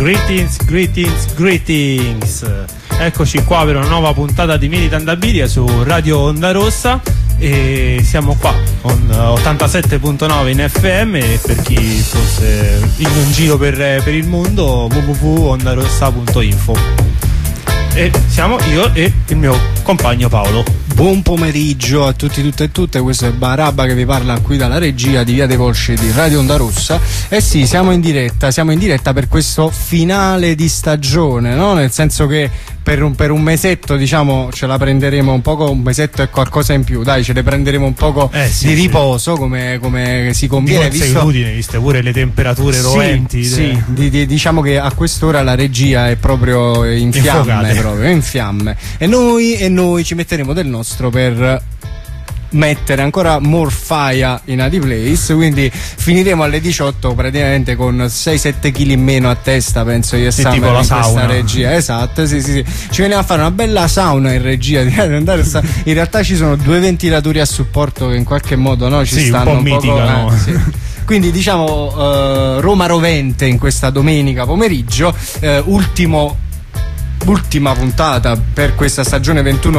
Greetings. Eccoci qua per una nuova puntata di Militant Abilia su Radio Onda Rossa e siamo qua con 87.9 in FM e per chi fosse in giro per il mondo www.ondarossa.info. E siamo io e il mio compagno Paolo. Buon pomeriggio a tutti, tutte e tutte, questo è Barabba che vi parla qui dalla regia di Via dei Volsci di Radio Onda Rossa. Eh sì, siamo in diretta per questo finale di stagione, no? Nel senso che per un mesetto, diciamo, ce la prenderemo un poco, un mesetto e qualcosa in più, dai, ce ne prenderemo un poco di riposo, come si conviene, viste pure le temperature roventi. Diciamo che a quest'ora la regia è proprio in fiamme, e noi ci metteremo del nostro per mettere ancora more fire in a place, quindi finiremo alle 18 praticamente con 6-7 kg in meno a testa, penso io, tipo la in sauna. Questa regia, esatto, sì. Ci veniamo a fare una bella sauna in regia in realtà ci sono 2 ventilatori a supporto che in qualche modo, no, ci stanno un mitigano. poco, sì. Quindi diciamo Roma rovente in questa domenica pomeriggio, ultima puntata per questa stagione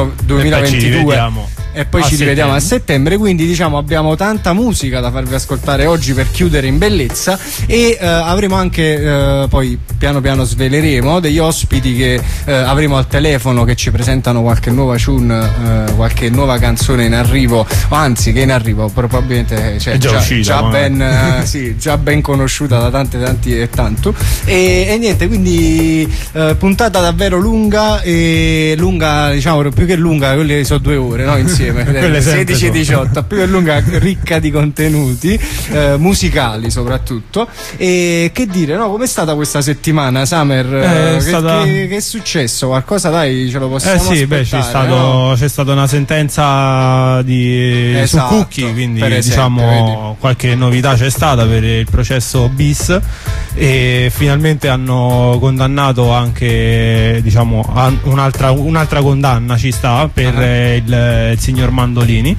21-2022 e poi ci rivediamo a settembre, quindi diciamo abbiamo tanta musica da farvi ascoltare oggi per chiudere in bellezza e avremo anche poi piano piano sveleremo degli ospiti che avremo al telefono, che ci presentano qualche nuova tune, qualche nuova canzone in arrivo, o anzi che in arrivo probabilmente è già uscita, già ben conosciuta da tanti e tanto, e niente, quindi puntata davvero lunga, diciamo, più che lunga, quelle sono 2 ore, no, insieme 16 e 18, più che lunga, ricca di contenuti musicali soprattutto. E che dire, no, com'è stata questa settimana, Summer? Che è successo? Qualcosa, dai, ce lo possiamo aspettare? C'è stata una sentenza su Cucchi, quindi diciamo qualche novità c'è stata per il processo bis, e finalmente hanno condannato anche, diciamo, un'altra condanna ci sta per il signor Mandolini,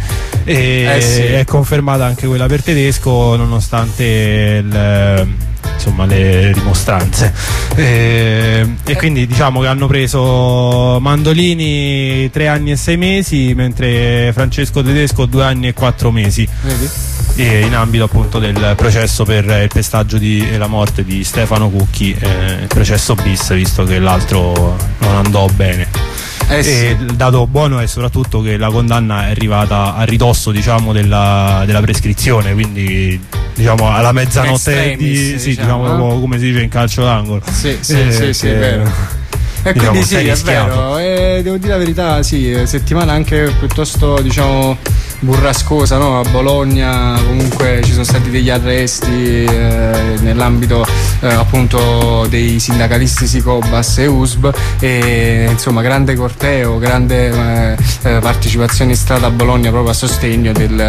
e è confermata anche quella per Tedesco nonostante le dimostranze, e quindi diciamo che hanno preso Mandolini 3 anni e 6 mesi, mentre Francesco Tedesco 2 anni e 4 mesi. Vedi? E in ambito appunto del processo per il pestaggio e la morte di Stefano Cucchi, il processo bis, visto che l'altro non andò bene. E il dato buono è soprattutto che la condanna è arrivata a ridosso, diciamo, della prescrizione, quindi diciamo alla mezzanotte diciamo, come si dice in calcio d'angolo. Sì, è vero. E quindi sì, è vero, devo dire la verità, sì, settimana anche piuttosto, diciamo, burrascosa, no? A Bologna comunque ci sono stati degli arresti nell'ambito appunto dei sindacalisti Sicobas e USB, e insomma grande corteo, grande partecipazione in strada a Bologna proprio a sostegno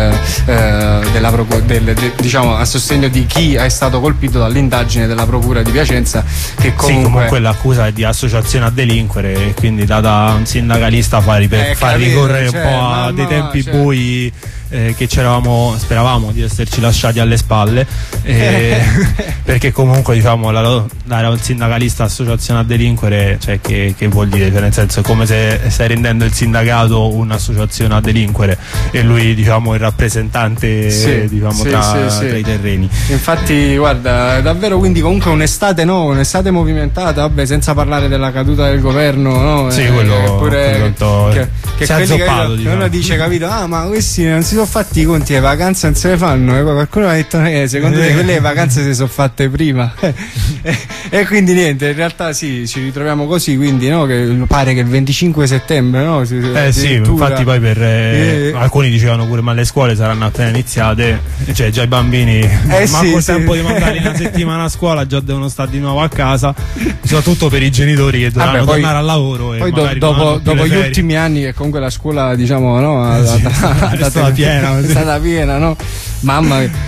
diciamo a sostegno di chi è stato colpito dall'indagine della procura di Piacenza, che comunque l'accusa è di associazione a delinquere, e quindi data un sindacalista fa ricorrere un po' a dei tempi bui che speravamo di esserci lasciati alle spalle, perché comunque diciamo dare a un sindacalista associazione a delinquere, cioè che vuol dire? Cioè, nel senso, è come se stai rendendo il sindacato un'associazione a delinquere e lui, diciamo, il rappresentante tra i terreni. Infatti guarda, davvero, quindi comunque un'estate movimentata, vabbè, senza parlare della caduta del governo, no? Quello che si è azzoppato, diciamo. Uno dice, capito, ma questi non si sono fatti i conti, le vacanze non se le fanno, qualcuno ha detto secondo me quelle vacanze si sono fatte prima e quindi niente, in realtà sì, ci ritroviamo così, quindi no, che pare che il 25 settembre, no? Sì, infatti poi alcuni dicevano pure, ma le scuole saranno appena iniziate, cioè già i bambini manco il tempo di mandarli una settimana a scuola, già devono stare di nuovo a casa, soprato per i genitori che dovranno tornare al lavoro, e poi dopo gli ultimi anni che comunque la scuola, diciamo, no, è stata piena, no? Mamma mia.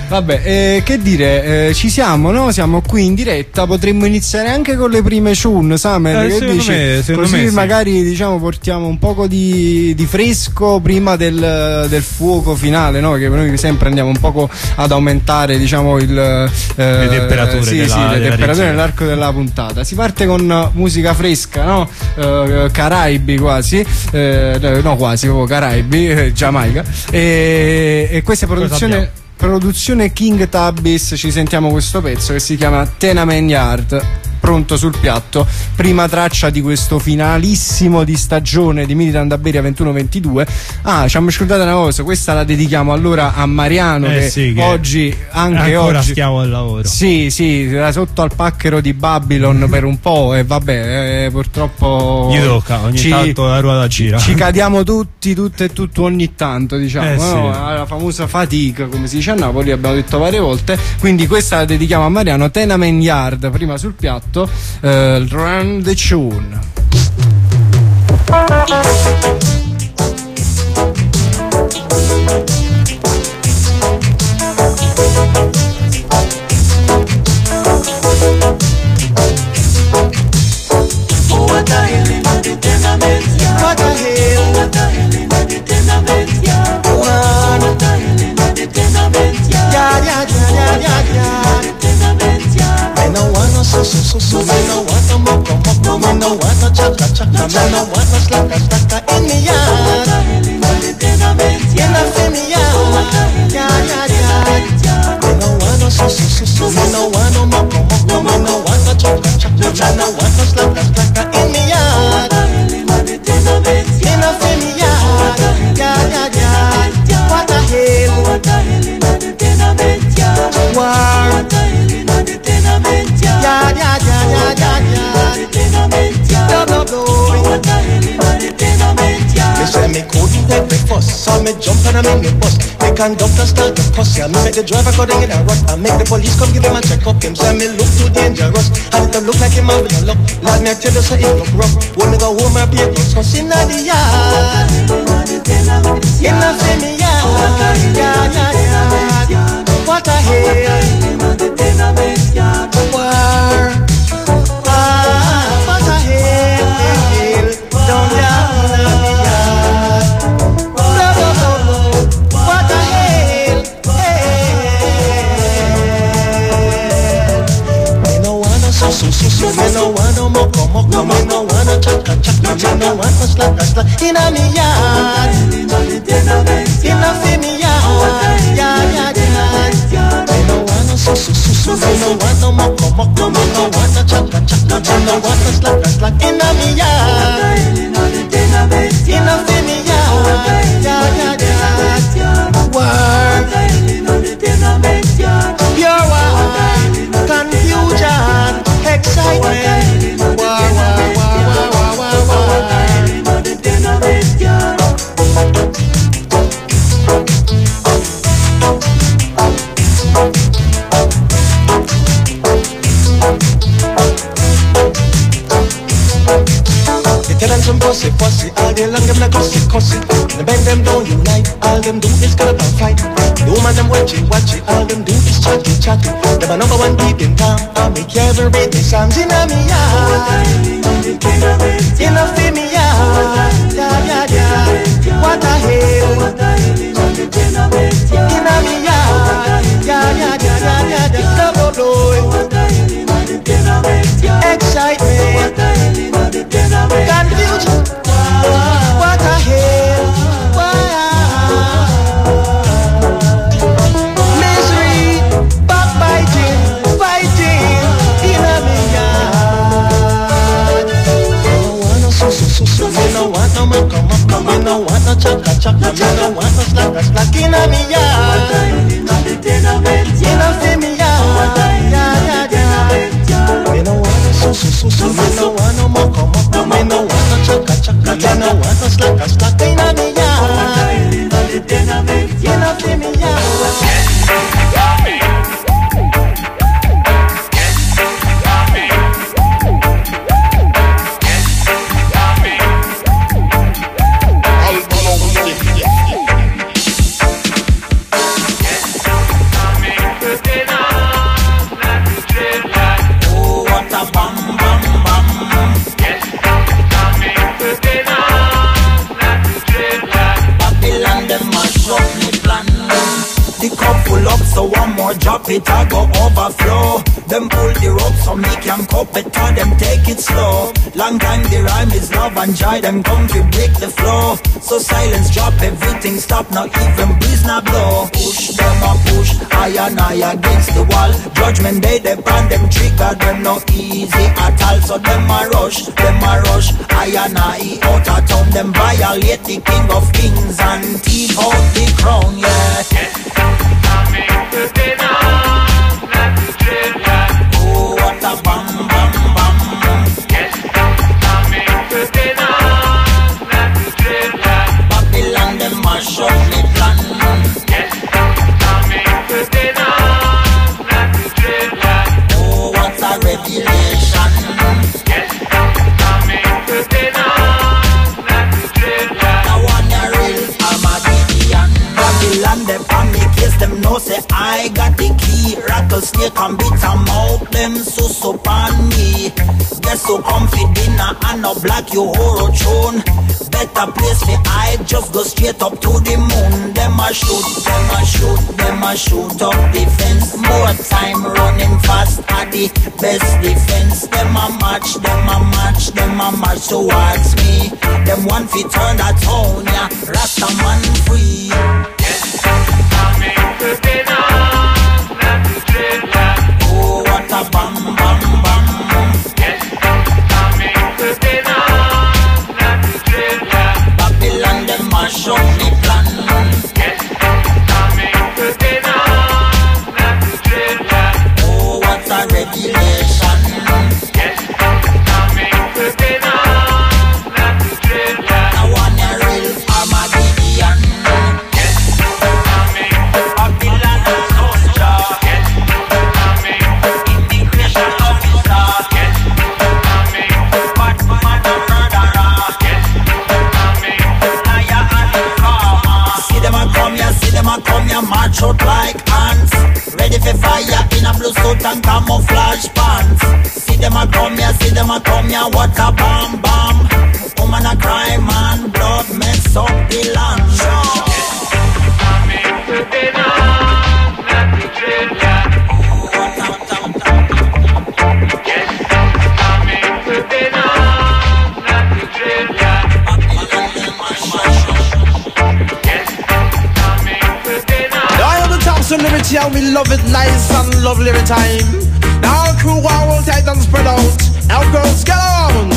Vabbè, che dire, ci siamo, no? Siamo qui in diretta, potremmo iniziare anche con le prime tune, Samer, che dici? Così me, magari diciamo portiamo un poco di fresco prima del fuoco finale, no? Che noi sempre andiamo un poco ad aumentare, diciamo, le temperature, le temperature nell'arco della puntata. Si parte con musica fresca, no? Caraibi quasi, no quasi, proprio Caraibi, Giamaica, e questa produzione King Tubbies. Ci sentiamo questo pezzo che si chiama Tenement Yard, pronto sul piatto, prima traccia di questo finalissimo di stagione di Militant da Beria 21-22. Ci abbiamo scordato una cosa, questa la dedichiamo allora a Mariano, che oggi anche ancora oggi schiavo del lavoro. Sì, era sotto al pacchero di Babylon per un po' e vabbè, purtroppo gli tocca, ogni tanto la ruota gira. Ci cadiamo tutti, tutto e tutto ogni tanto, diciamo, no? La famosa fatigue, come si dice a Napoli, abbiamo detto varie volte, quindi questa la dedichiamo a Mariano. Tenement Yard, prima sul piatto, Run the Tune. What the hell in the tenement yard? What the hell? What the hell in the tenement yard? What the hell in the tenement yard? Me no want no so, me no want no moko, me no want no chaka, me no want no slaka in me yard. In me yard. Me no want no so, me no want no moko, me no want no chaka, me no want no slaka in me yard. In me yard. What the hell? What the hell in the tenement yard? What the hell in the tenement yard? What the hell in the tenement yard? Me say me couldn't take breakfast, so me jump on a minibus. The conductor start to cuss ya. Me make the driver go down in a rut. I make the police come give him a check up. Him say me look too dangerous. And it look like him out with a luck. Lord me I tell you so it look rough. When me go home I be a close cause in the yard. In the same yard. What the hell? What the hell? Don't down in the yard. What the hell? Me no want no so, me no want no moko, me no want no chaka, me no want no slaka in me yard. In me yard. Me no want no so, me no want no moko, me no want no chaka, me no want no slaka in me yard. In me yard. Word. Pure wine, confusion, excitement. Wow. Tell them some pussy, all day long them like cussy. The bend them don't unite, all them do is cut up and fight. The woman them watch it, all them do is chatty. Them a number one beat in town, I make every beat the songs in a me yard. In a me yard. What the hell? In a me yard. Double blow. Excitement. Confusion. What the hell? Misery, backbiting, fighting in a me yard. Me no want no so, me no want no moko, me no want no chaka, me no want no slaka in a me yard. In me yard. Me no want no so, me no want no moko, me no want no chaka, me no want no slaka in a me yard. In me yard. full up, so one more drop it, I go overflow. Them pull the rope so me can cope it, or them take it slow. Long time the rhyme is love and joy, them come to break the flow. So silence drop, everything stop, not even breeze not blow. Push them a push, I and I against the wall. Judgment day, they brand them trigger, them no easy at all. So them a rush, I and I out of town. Them violate the king of kings and thief out the crown, yeah. Oh, what a bam, bam, bam. Babylon, them mash up the plan. Oh, what a revelation. I want a real Armageddon. Babylon, them on me case, them know say I got the key. Rattlesnake and bitter mouth, them so upon me. Get so confident and no black you horror throne. Better place for I just go straight up to the moon. Them a shoot, them a shoot, them a shoot up the fence. More time running fast at the best defense. Them a match, them a match, them a match towards me. Them one fit turn that town, yeah. Rasta man free. Oh, what a bam, bam, bam. Babylon, them mash up the plan. Oh, what a revelation. I want a real Armageddon. Babylon soldier, immigration officer, Batman a murderer, liar and informer. See them a come here, march out like ants. Ready for fire in a blue suit and camouflage pants. See them a come here, what a bam bam. Woman a cry, man, blood mess up the land. Liberty, and we love it nice and lovely every time. Now our crew are all tight and spread out. Now girls, get on.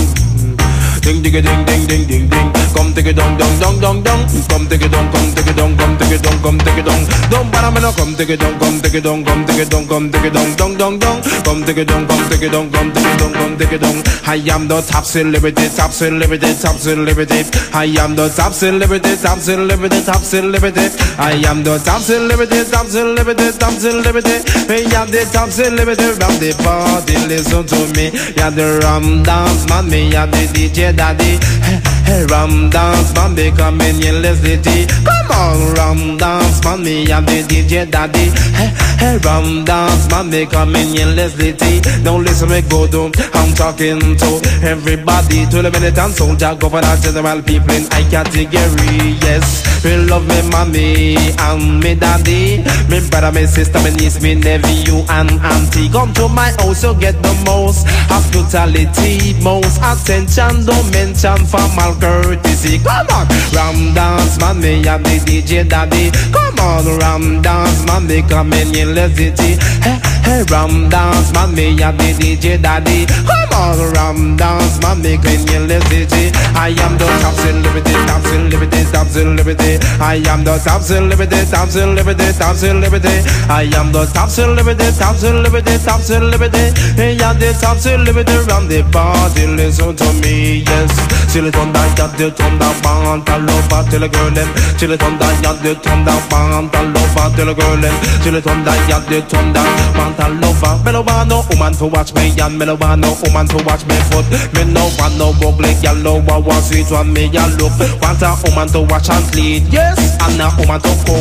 Ding ding ding ding ding ding ding. Come take it dong dong dong dong dong. Come take it dong, come take it dong, come take it dong, come take it dong. Don't bother me no. Come take it dong, come take it dong, come take it dong, come take it dong dong dong dong. Come take it dong, come take it dong, come take it dong, come take it dong. I am the top celebrity, top celebrity, top celebrity. I am the top celebrity, top celebrity, top celebrity. I am the top celebrity, top celebrity, top celebrity. I am the top celebrity from the party. Listen to me, yeah the rum dance man, me yeah the DJ daddy. Hey, rum dance man, they come in your city. Come on, rum dance man, me and the DJ daddy. Hey, rum dance man, they come in your city. Don't listen me go down. I'm talking to everybody, to the militant soldier, governor, general people in I category. Yes, we love me mommy and me daddy, me brother, me sister, me niece, me nephew and auntie. Come to my house, you get the most hospitality, most attention. Don't mention formal courtesy. Come on, rum dance man, me and the DJ daddy. Come on, rum dance man, they come in your city. Hey, rum dance man, me and the DJ daddy. Come on, rum dance man, me in your city. I am the top celebrity, top celebrity, top celebrity. I am the top celebrity, top celebrity, top celebrity. I am the top celebrity, top celebrity, top celebrity. Hey, I'm the top celebrity round the party. Listen to me, yes. Till it on that, got the thunder band, all over till the girl them. Till it on that, got the thunder band, all over till the girl them. Till it on that, got the thunder band, all over. Me no want no woman to watch me, and me no want no woman to watch me foot. Me no want no ugly girl, no one sweet one me a look. Want a woman to watch and clean, yes, and a woman to cook.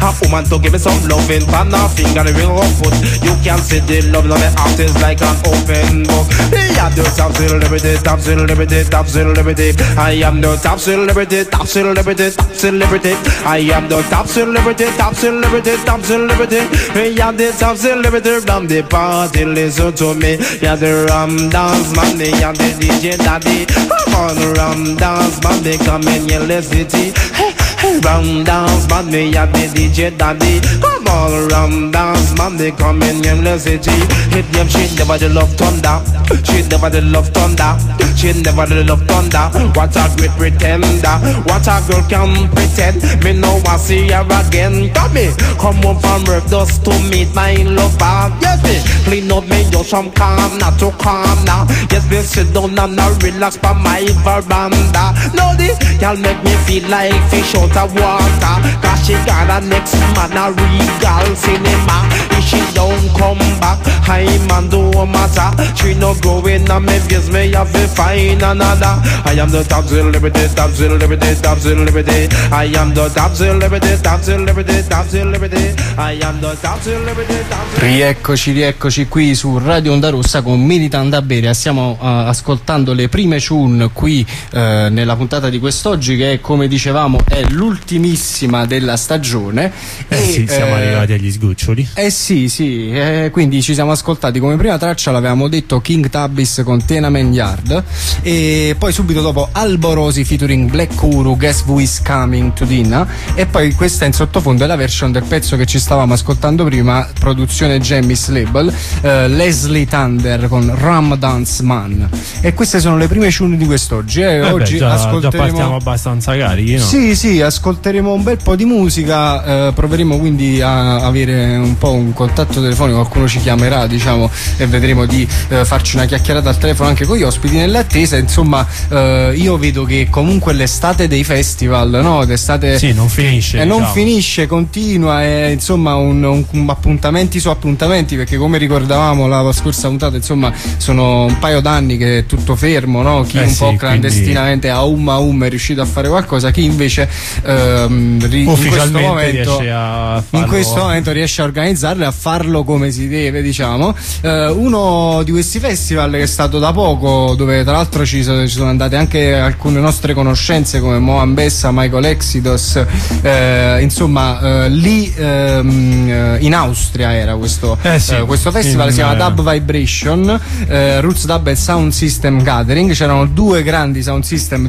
A woman to give me some loving, pan a finger the ring of foot. You can see the love on the heart is like an open book. Yeah, the top celebrity, top celebrity, top celebrity. I am the top celebrity, top celebrity, top celebrity. I am the top celebrity, top celebrity, top celebrity. Yeah, the top celebrity from the party, listen to me. Yeah, the rum dance man, yeah, the DJ daddy. I'm on the rum dance man, they come in your city. Hey, rum dance man, me yeah, the DJ daddy. Come on, rum dance man, they come in your city. Hit them, she never the love thunder. She never the love thunder. She never the love thunder. What a great pretender. What a girl can pretend. Me know I see her again. Come home from work just to meet my lover. Yes, me clean up me just some calm, not too calm now. Yes, me sit down and I relax by my veranda. Now this girl make me feel like fish out of water. Cause she got a next man a regal cinema. If she don't come back, I man do matter. She no going on me views, me have to find another. I am the top celebrity, top celebrity, top celebrity. I am the top celebrity, top celebrity, top celebrity. I am the top celebrity, top celebrity. Rieccoci qui su Radio Onda Rossa con Militant Aberia. Stiamo ascoltando le prime tune qui nella puntata di quest'oggi, che come dicevamo è l'ultimissima della stagione. Sì, siamo arrivati agli sgoccioli. Sì, quindi ci siamo ascoltati come prima traccia, l'avevamo detto, King Tabbis con Tenement Yard, e poi subito dopo Alborosi featuring Black Guru, Guess Who Is Coming to Dinner, e poi questa in sottofondo è la version del pezzo che ci stavamo ascoltando prima, produzione Jammis Label, Leslie Thunder con Rum Dance Man. E queste sono le prime tune di quest'oggi. Oggi già partiamo abbastanza carichi, no? Sì, ascolteremo un bel po' di musica, proveremo quindi a avere un po' un contatto telefonico, qualcuno ci chiamerà, diciamo, e vedremo di farci una chiacchierata al telefono anche con gli ospiti. Nell'attesa, insomma, io vedo che comunque l'estate dei festival, no? L'estate sì, non finisce, non finisce, continua, è insomma un appuntamenti su appuntamenti, perché come ricordavamo la scorsa puntata, insomma, sono un paio d'anni che è tutto fermo, no? Chi un po' clandestinamente a è riuscito a fare qualcosa, chi invece in questo momento riesce a organizzarlo e a farlo come si deve, diciamo. Uno di questi festival che è stato da poco, dove tra l'altro ci sono andate anche alcune nostre conoscenze come Mohan Bessa, Michael Exodus, insomma, lì in Austria era questo festival, si chiama Dub Vibration, Roots Dub e Sound System Gathering. C'erano due grandi sound system,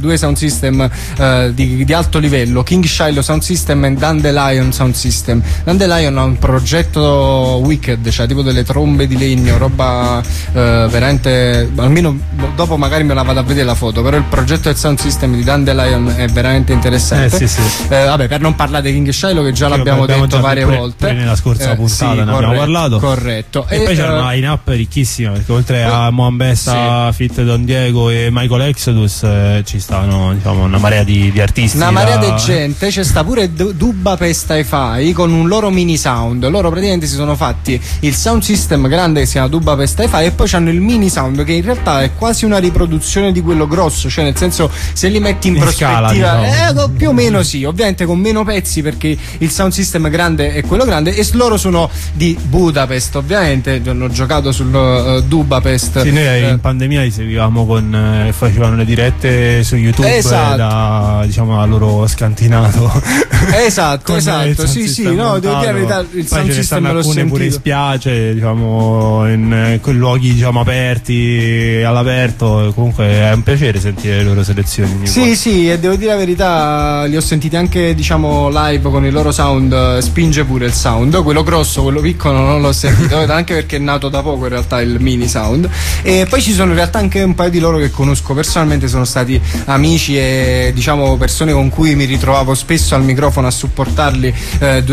di alto livello, King Shiloh Sound System e Dandelion Sound System. Dandelion ha un progetto wicked, cioè tipo delle trombe di legno, roba veramente, almeno dopo magari me la vado a vedere la foto, però il progetto del sound system di Dandelion è veramente interessante. Vabbè, per non parlare di King Shiloh, che già l'abbiamo detto varie volte nella scorsa puntata, ne abbiamo parlato. Corretto. E poi c'era una line-up ricchissima, perché oltre a Mohan Bessa, Fit Don Diego e Michael Exodus, ci stanno, diciamo, una marea di artisti, una marea di gente. C'è sta pure Dubapest Hi-Fi con un loro mini sound. Loro praticamente si sono fatti il sound system grande che si chiama Dubapest Hi-Fi, e poi hanno il mini sound che in realtà è quasi una riproduzione di quello grosso, cioè nel senso, se li metti in prospettiva scala, diciamo. Più o meno sì, ovviamente con meno pezzi, perché il sound system grande è quello grande, e loro sono di Budapest, ovviamente hanno giocato sul Dubapest. Sì, noi in pandemia li seguivamo facevano le dirette su YouTube, da, diciamo, a loro scantinato. Esatto, sì, no, devo dire la verità, il sound system l'ho sentito pure in spiagge, diciamo, in luoghi, diciamo, aperti, all'aperto. Comunque è un piacere sentire le loro selezioni. Sì, e devo dire la verità, li ho sentiti anche, diciamo, live con il loro sound. Spinge pure il sound, quello grosso, quello piccolo non l'ho sentito, anche perché è nato da poco in realtà il mini sound. E poi ci sono in realtà anche un paio di loro che conosco personalmente, sono stati amici e, diciamo, persone con cui mi ritrovavo spesso al microfono a supportarli durante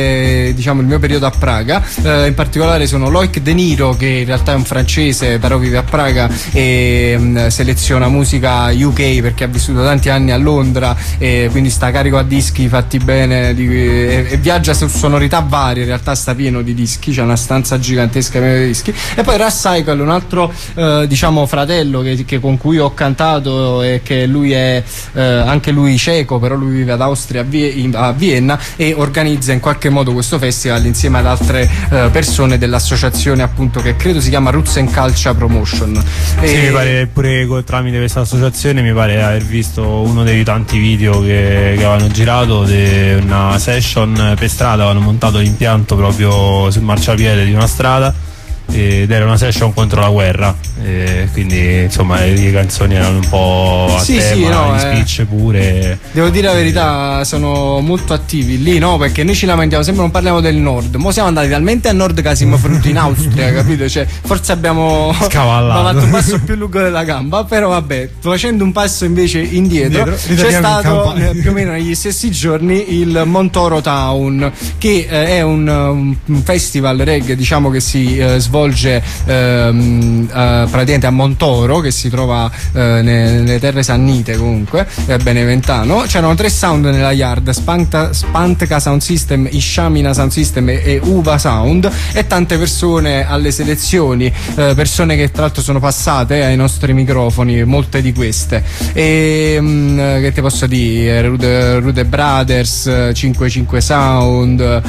diciamo il mio periodo a Praga, in particolare sono Loic De Niro, che in realtà è un francese però vive a Praga e seleziona musica UK perché ha vissuto tanti anni a Londra e quindi sta carico a dischi fatti bene e viaggia su sonorità varie, in realtà sta pieno di dischi, c'è una stanza gigantesca piena di dischi. E poi Russ Cycle, un altro diciamo fratello che con cui ho cantato e che lui è anche lui ceco, però lui vive ad Austria a Vienna e organizza in qualche modo questo festival insieme ad altre persone dell'associazione appunto che credo si chiama Roots and Culture Promotion. Sì, mi pare pure tramite questa associazione mi pare aver visto uno dei tanti video che avevano girato di una session per strada, avevano montato l'impianto proprio sul marciapiede di una strada ed era una session contro la guerra, quindi insomma le canzoni erano un po' a tema, gli speech pure. Devo dire la verità, sono molto attivi lì, no? Perché noi ci lamentiamo sempre, non parliamo del nord, mo siamo andati talmente a nord che siamo venuti in Austria, capito? Cioè forse abbiamo fatto un passo più lungo della gamba, però vabbè, facendo un passo invece indietro c'è stato più o meno negli stessi giorni il Montoro Town, che è un festival reggae, diciamo, che si svolge praticamente a Montoro, che si trova nelle terre sannite, comunque beneventano. C'erano 3 sound nella yard: Spantka Sound System, Ishamina Sound System e Uva Sound, e tante persone alle selezioni, persone che tra l'altro sono passate ai nostri microfoni, molte di queste, e che ti posso dire, Rude Brothers, 55 Sound,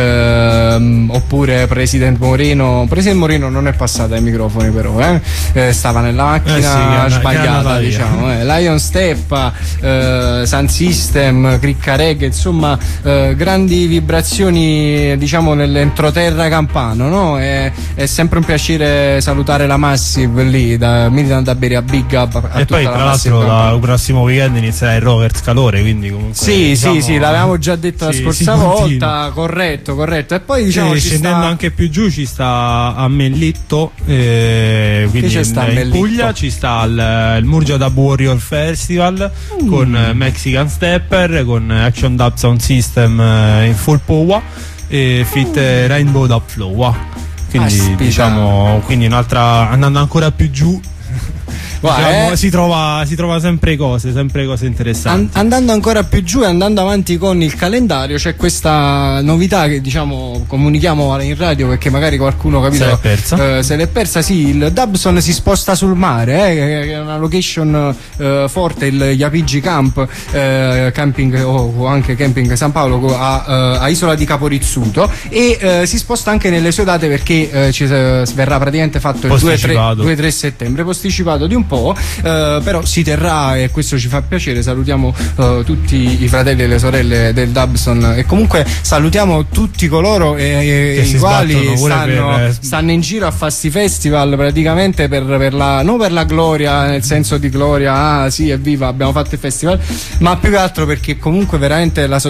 oppure President Moreno non è passata ai microfoni, però stava nella macchina sbagliata, diciamo. Lion Steppa, Sound System, Cricca Reggae, insomma grandi vibrazioni, diciamo, nell'entroterra campano, no? È sempre un piacere salutare la Massive lì, da Militan da Beria, big up a e poi tra l'altro dal prossimo weekend inizierà il Rockers Calore, quindi comunque sì, l'avevamo già detto la scorsa volta, corretto, e poi diciamo scendendo anche più giù ci sta a Mellitto, quindi in Puglia ci sta il Murgia Dub Warrior Festival con Mexican Stepper, con Action Dub Sound System in full power e fit Rainbow Dub Flow, quindi diciamo, quindi un'altra, andando ancora più giù, diciamo, si trova sempre cose interessanti. Andando ancora più giù e andando avanti con il calendario, c'è questa novità che, diciamo, comunichiamo in radio perché magari qualcuno, capito, se l'è persa. Sì, il Dubson si sposta sul mare, è una location forte, il Yapigi Camp, camping o anche Camping San Paolo a Isola di Caporizzuto, e si sposta anche nelle sue date perché verrà praticamente fatto il 2-3 settembre, posticipato di un po', però si terrà, e questo ci fa piacere. Salutiamo tutti i fratelli e le sorelle del Dubson, e comunque salutiamo tutti coloro i quali stanno in giro a fare sti festival praticamente non per la gloria, nel senso di gloria, sì, evviva, abbiamo fatto il festival, ma più che altro perché comunque veramente la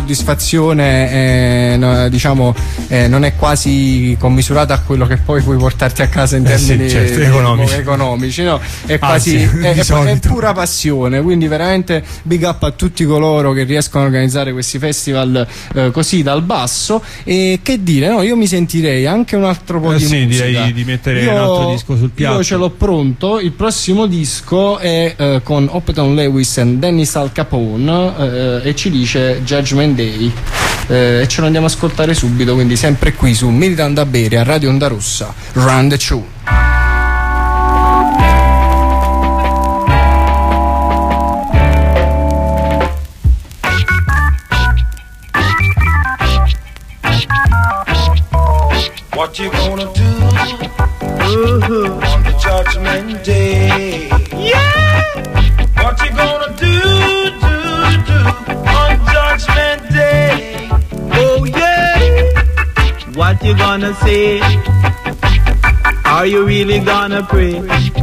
soddisfazione diciamo non è quasi commisurata a quello che poi puoi portarti a casa in termini economici, no? È quasi è pura passione, quindi veramente big up a tutti coloro che riescono a organizzare questi festival così dal basso. E che dire, no, io mi sentirei anche un altro po' di musica. Direi di mettere un altro disco sul piatto. Io ce l'ho pronto, il prossimo disco è con Hopton Lewis e Dennis Al Capone, e ci dice Judgment Day, e ce lo andiamo a ascoltare subito, quindi sempre qui su Militan da Beria, Radio Onda Rossa. Run the tune. What you gonna do on the Judgment Day? Yeah! What you gonna do on Judgment Day? Oh yeah! What you gonna say? Are you really gonna pray?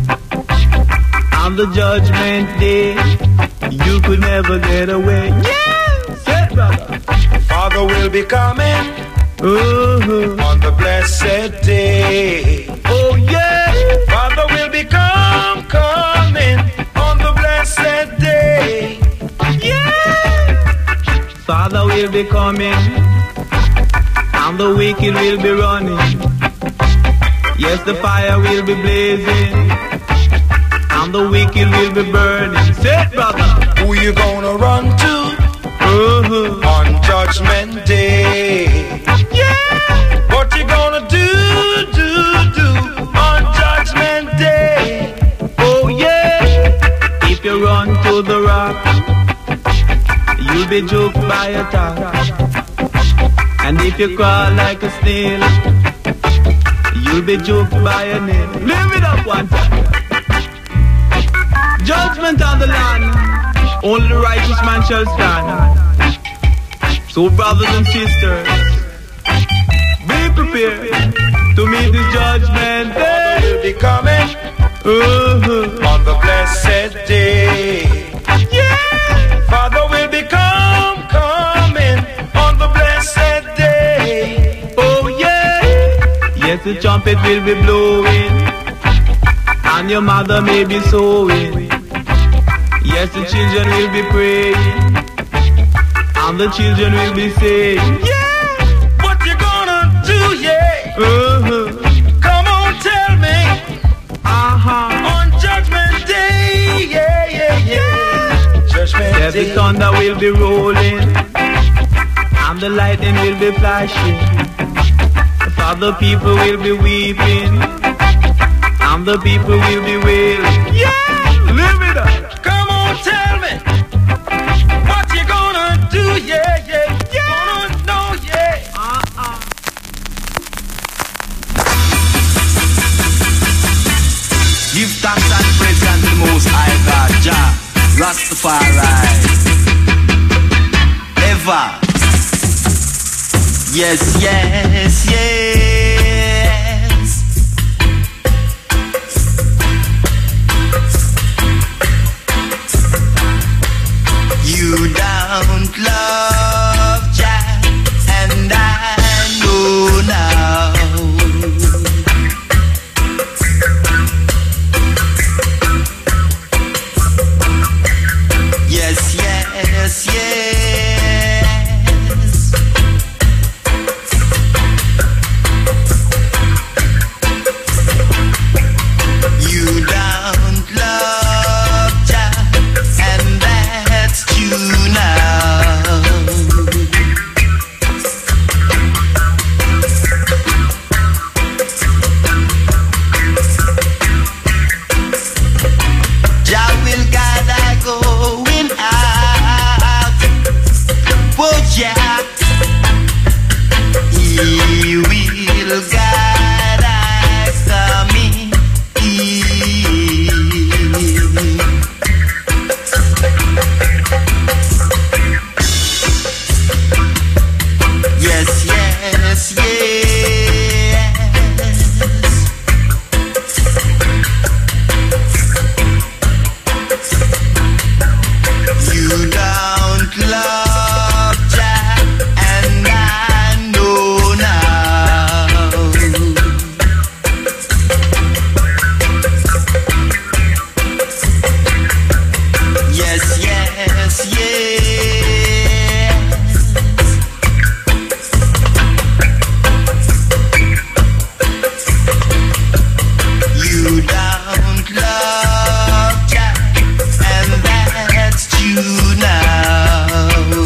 On the Judgment Day, you could never get away. Yeah! Say it, brother. Father will be coming. On the blessed day. Oh yeah, Father will be coming on the blessed day. Yeah, Father will be coming and the wicked will be running. Yes, the fire will be blazing, and the wicked will be burning. Say it, brother. Who you gonna run to on Judgment Day? Yeah. What you gonna do on Judgment Day? Oh yeah. If you run to the rock, you'll be juked by a top. And if you crawl like a snail, you'll be juked by a nail. Live it up one time. Judgment on the land, only the righteous man shall stand. So brothers and sisters, be prepared to meet this judgment day. Will be coming on the blessed day. Yeah. Father will be coming on the blessed day. Oh yeah. Yes, the trumpet will be blowing, and your mother may be sowing. Yes, the children will be praying, and the children will be saying, yeah. What you gonna do, yeah? Come on, tell me. On Judgment Day, yeah. Judgment yes, Day. the thunder will be rolling, and the lightning will be flashing. The people will be weeping, and the people will be wailing. Yeah, live it up. Come on, tell me what you gonna do, yeah. Gonna know, yeah. Give thanks and praise unto the Most High God, Jah, Rastafari, ever. Yes. You don't love Jah, and I know now. Yes. You don't love Jah, and that's true now. Jah will guide I going out. Oh yeah, He will guide I coming in. Yes. You don't love Jah, and I know now. Yes. You don't love Jah, and that's true now.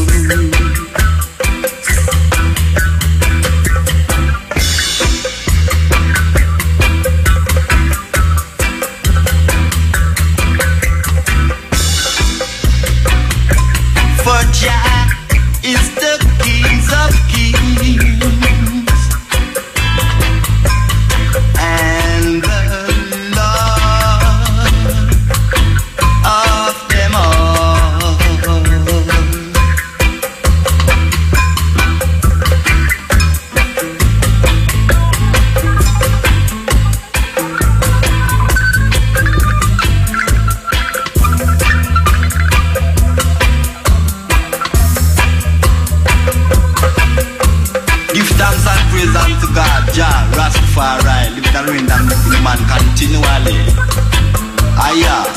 For Jah is the King of Kings and the Lord of them all. Give thanks and praise unto God, Jah, Rastafari, live and reign and the man continually. Aya.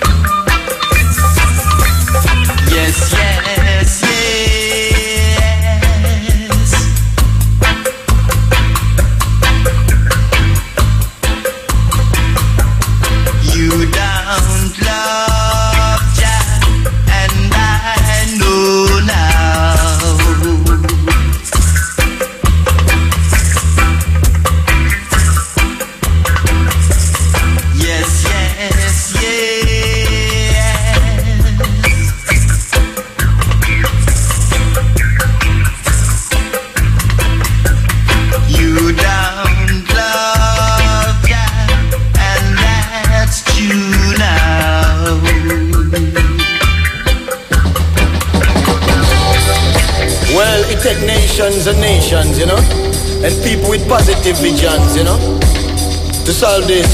Yes. it take nations and nations, you know, and people with positive visions, you know, to solve this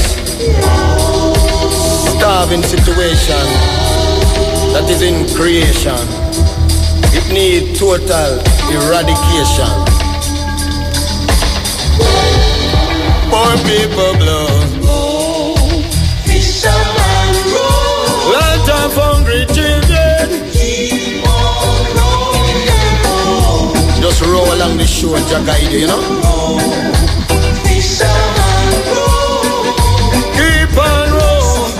starving situation that is in creation. It needs total eradication. Poor people blood. Fisherman road. Lot of hungry children. Keep on rolling. Just roll along the shore, Jah guide you, you know. Fisherman road. Keep on rolling.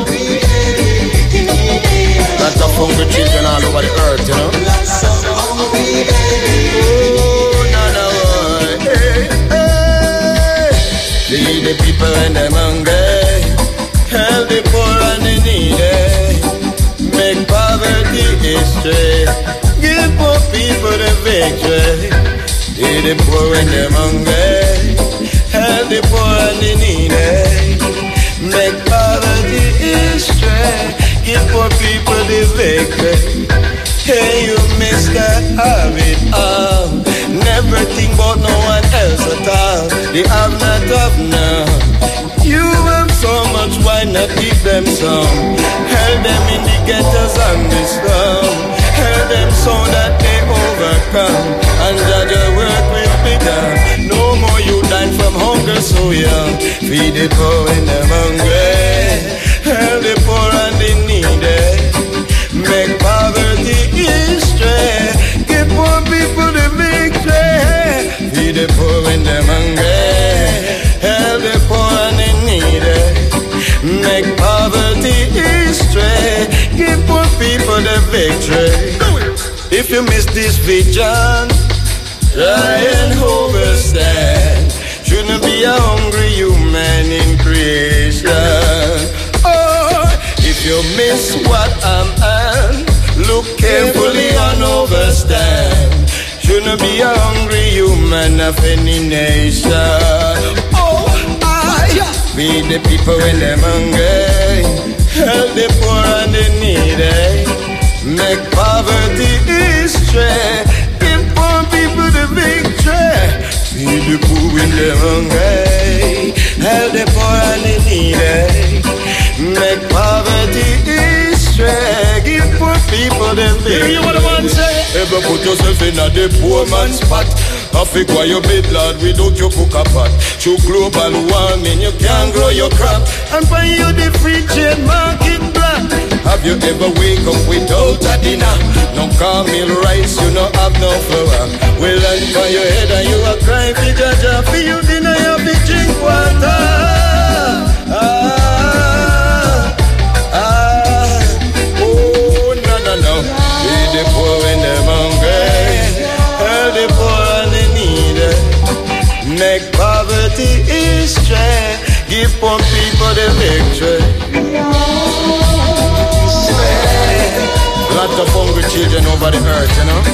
Lot of hungry children all over the earth, you know. Lots of hungry babies. Oh, no, hey, hey. Feed the people and them hungry. Help the poor and the needy. Make poverty history. Give poor people the victory. Feed the poor and them hungry. Help the poor and the needy. Make poverty history. Give poor people the victory. Hey, you Mr. Have it all. Never think about no one else at all. The have not have now. You have so much, why not give them some? Help them in the ghettos and the slum. Help them so that they overcome. And judge your work will be done. No more you dying from hunger so young. Feed the poor and them hungry. Help the poor and the needy. Make poverty history. Give poor people the victory. Feed the poor and them hungry. Help the poor and the needy. Make poverty history. Give poor people the victory. If you miss this vision, try and overstand. Shouldn't be a hungry human in creation. If you miss what I'm on, look carefully and overstand. Shouldn't be a hungry human of any nation. Oh, I feed the people when they're hungry. Help the poor and the needy. Make poverty history. Give poor people the victory. Feed the poor when they're hungry. Help the poor and the needy. Make poverty history. Give poor people the victory. You what I want to say? Ever put yourself in a the poor man's spot? I figure you big lad without your cook a pot. Through global warming you can't grow your crop. And for you the free trade market black. Have you ever wake up without a dinner? No cornmeal rice, you no have no flour. Well and for your head and you a cry for Jaja. For you dinner you have to drink water. No. Feed the poor when they're hungry. Help the poor and the needy. Make poverty history. Give poor people the victory. Lots of hungry children over the earth, you know.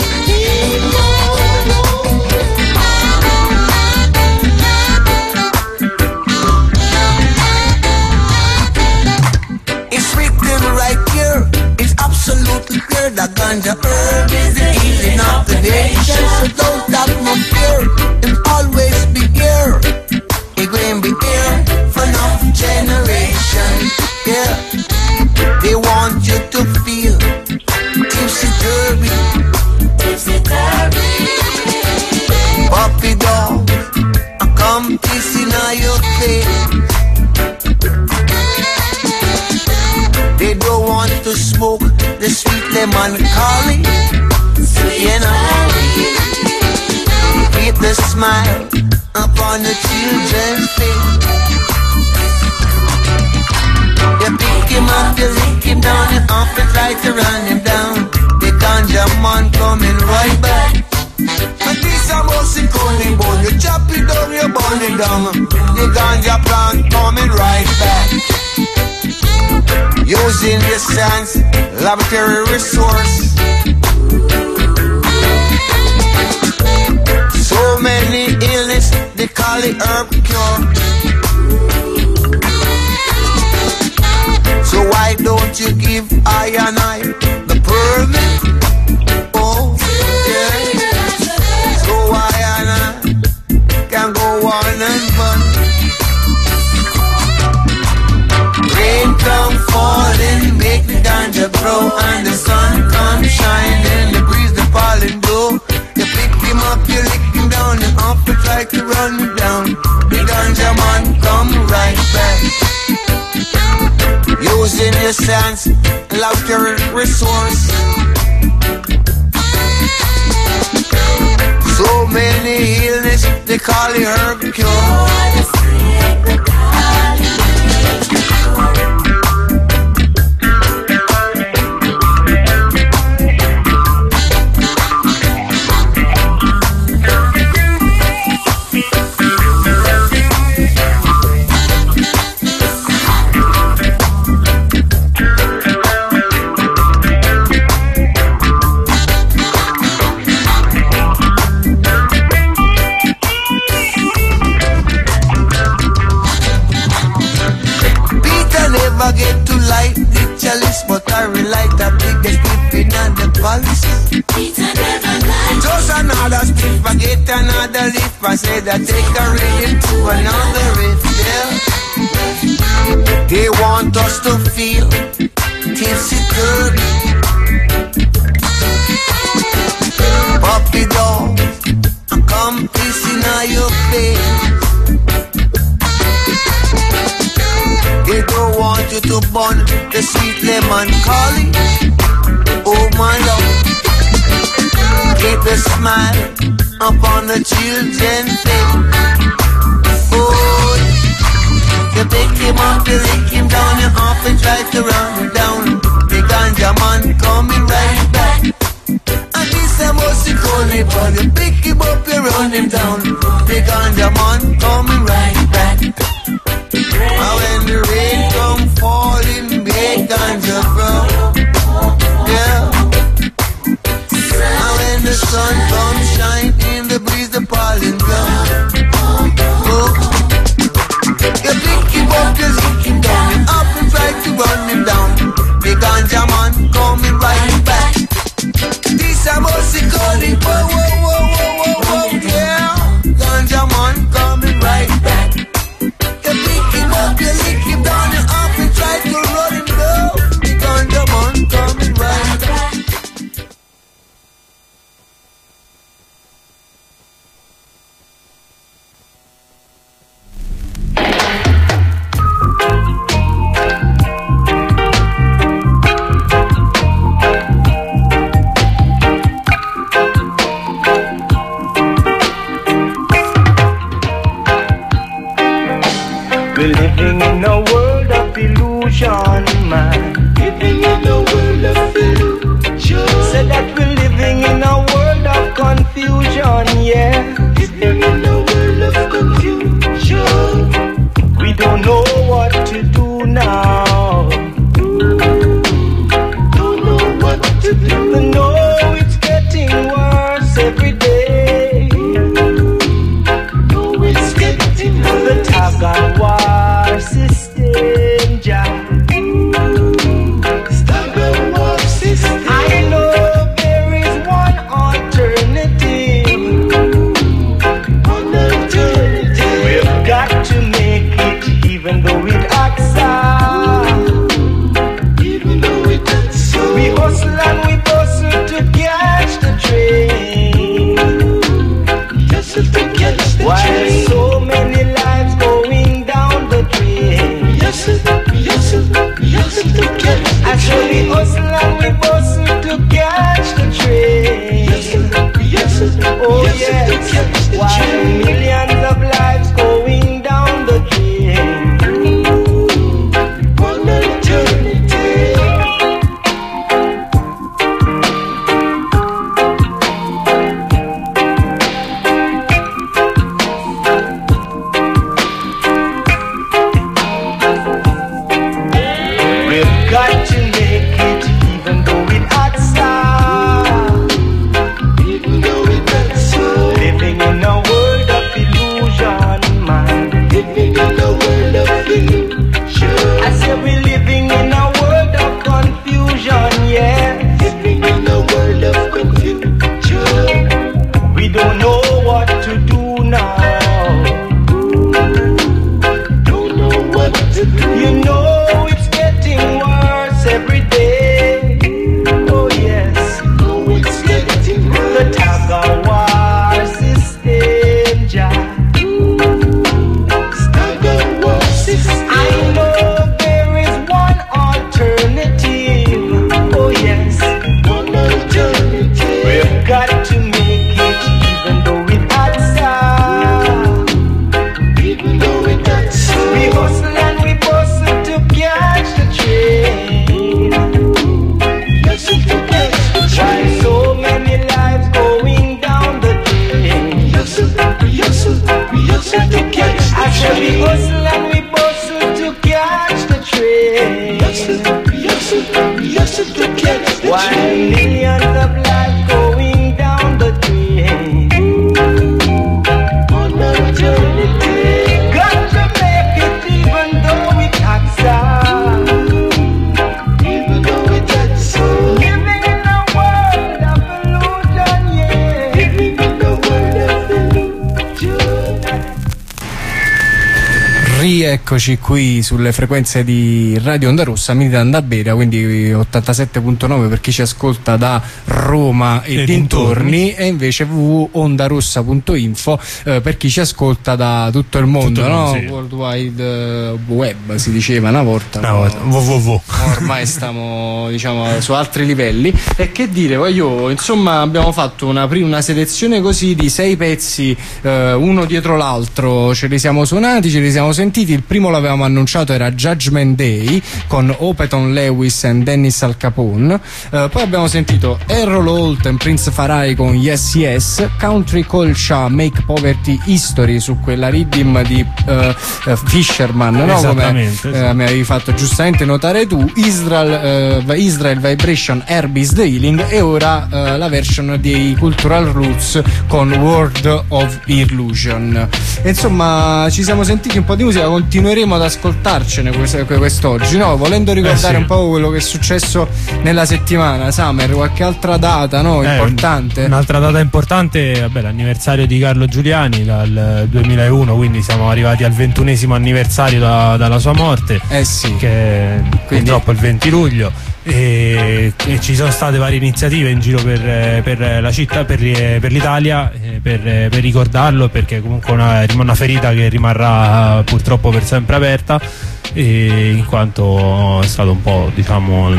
It's written right here. Absolutely clear that ganja herb is the healing of the nation. So don't have no fear and always be here. It will be here for enough generation. Yeah, they want you to feel tipsy-turvy, tipsy-turvy. Puppy dog, come kissing on your face. They don't want to smoke the sweet lemon collie. You know, keep the smile upon the children's face. You pick him up, you lick him down, you up and try to run him down. The ganja man coming right back. And this a mousy calling bone. You chop it down, you burn it down. The ganja plant coming right back. Using the science, laboratory resource. So many illness, they call it herb cure. So why don't you give I and I the permit? Oh, yeah. fun and fun. Rain come falling, make the ganja grow, and the sun come shining, the breeze the pollen blow. You pick him up, you lick him down, you up and try to run him down. The ganja man come right back. Using your sense, love your resource. So many illness, they call it herb cure. Get to light the chalice, but I relight the biggest clipping and the palace. Just another stiff, I get another leaf. I say that take a rhythm to another riff, yeah. They want us to feel tipsy good. Puppy dog, come pissing on your face. They don't want you to burn the sweet lemon calling. Oh my love, keep a smile upon the children's face. Oh, you pick him up, you lick him down, you up and try to run him down. The ganja man coming right back. And this a music only fun. You pick him up, you run him down. The ganja man coming right back. And when the rain come falling, make ganja grow. Yeah. And when the sun comes shining, the breeze the pollen blow. Oh. You pick him up, you lick him down, you up and try to run him down. The ganja man coming right back. This a music calling, whoa, whoa, whoa, whoa, whoa, whoa, yeah. Ganja man coming right back. You pick him up, you lick him down, you up and try to run him down. The ganja man coming right back. We're living in a world of illusion, man. Living in a world of illusion. Say that we're living in a world of confusion, yeah. Living in a world of confusion. We don't know what to do now. Don't know what to do. No, it's getting worse every day. No, it's getting worse. The tag and war system, Jah. Tag and war system. I know there is one alternative. One alternative. We've got to make it, even though it hurts. Even though it hurts. We hustle and we bustle to catch the train. Hustle to catch the train. While so many lives going down the drain. Yes, to catch. I say we hustle and we bustle to catch the train. Oh yes, while millions of lives going down the drain. One eternity. We've got to make it, even though it hurts. Even though it hurts. Living in a world of illusion. rieccoci qui sulle frequenze di Radio Onda Rossa, Militant da Beria, quindi 87.9 per chi ci ascolta da Roma e dintorni, e invece www.ondarossa.info per chi ci ascolta da tutto il mondo, no? Sì. World Wide Web si diceva una volta, www. Ormai stiamo, diciamo, su altri livelli. E che dire, io insomma abbiamo fatto una selezione così di 6 pezzi, uno dietro l'altro, ce li siamo suonati, ce li siamo sentiti. Il primo l'avevamo annunciato, era Judgment Day con Opeton Lewis e Dennis Al Capone. Poi abbiamo sentito Errol Holt e Prince Farai con Yes Yes, Country Culture Make Poverty History su quella rhythm di Fisherman, no? Come mi avevi fatto giustamente notare tu. Israel Vibration Herb is the Healing, e ora la version dei Cultural Roots con World of Illusion. Insomma, ci siamo sentiti un po' di musica, continueremo ad ascoltarcene quest'oggi, no? Volendo ricordare un po' quello che è successo nella settimana Summer, qualche altra data, no? Importante. Un'altra data importante, vabbè, l'anniversario di Carlo Giuliani dal 2001, quindi siamo arrivati al 21esimo anniversario dalla sua morte, che purtroppo il 20 luglio. E ci sono state varie iniziative in giro per la città, per l'Italia, per ricordarlo, perché comunque è una ferita che rimarrà purtroppo per sempre aperta, in quanto è stato un po', diciamo,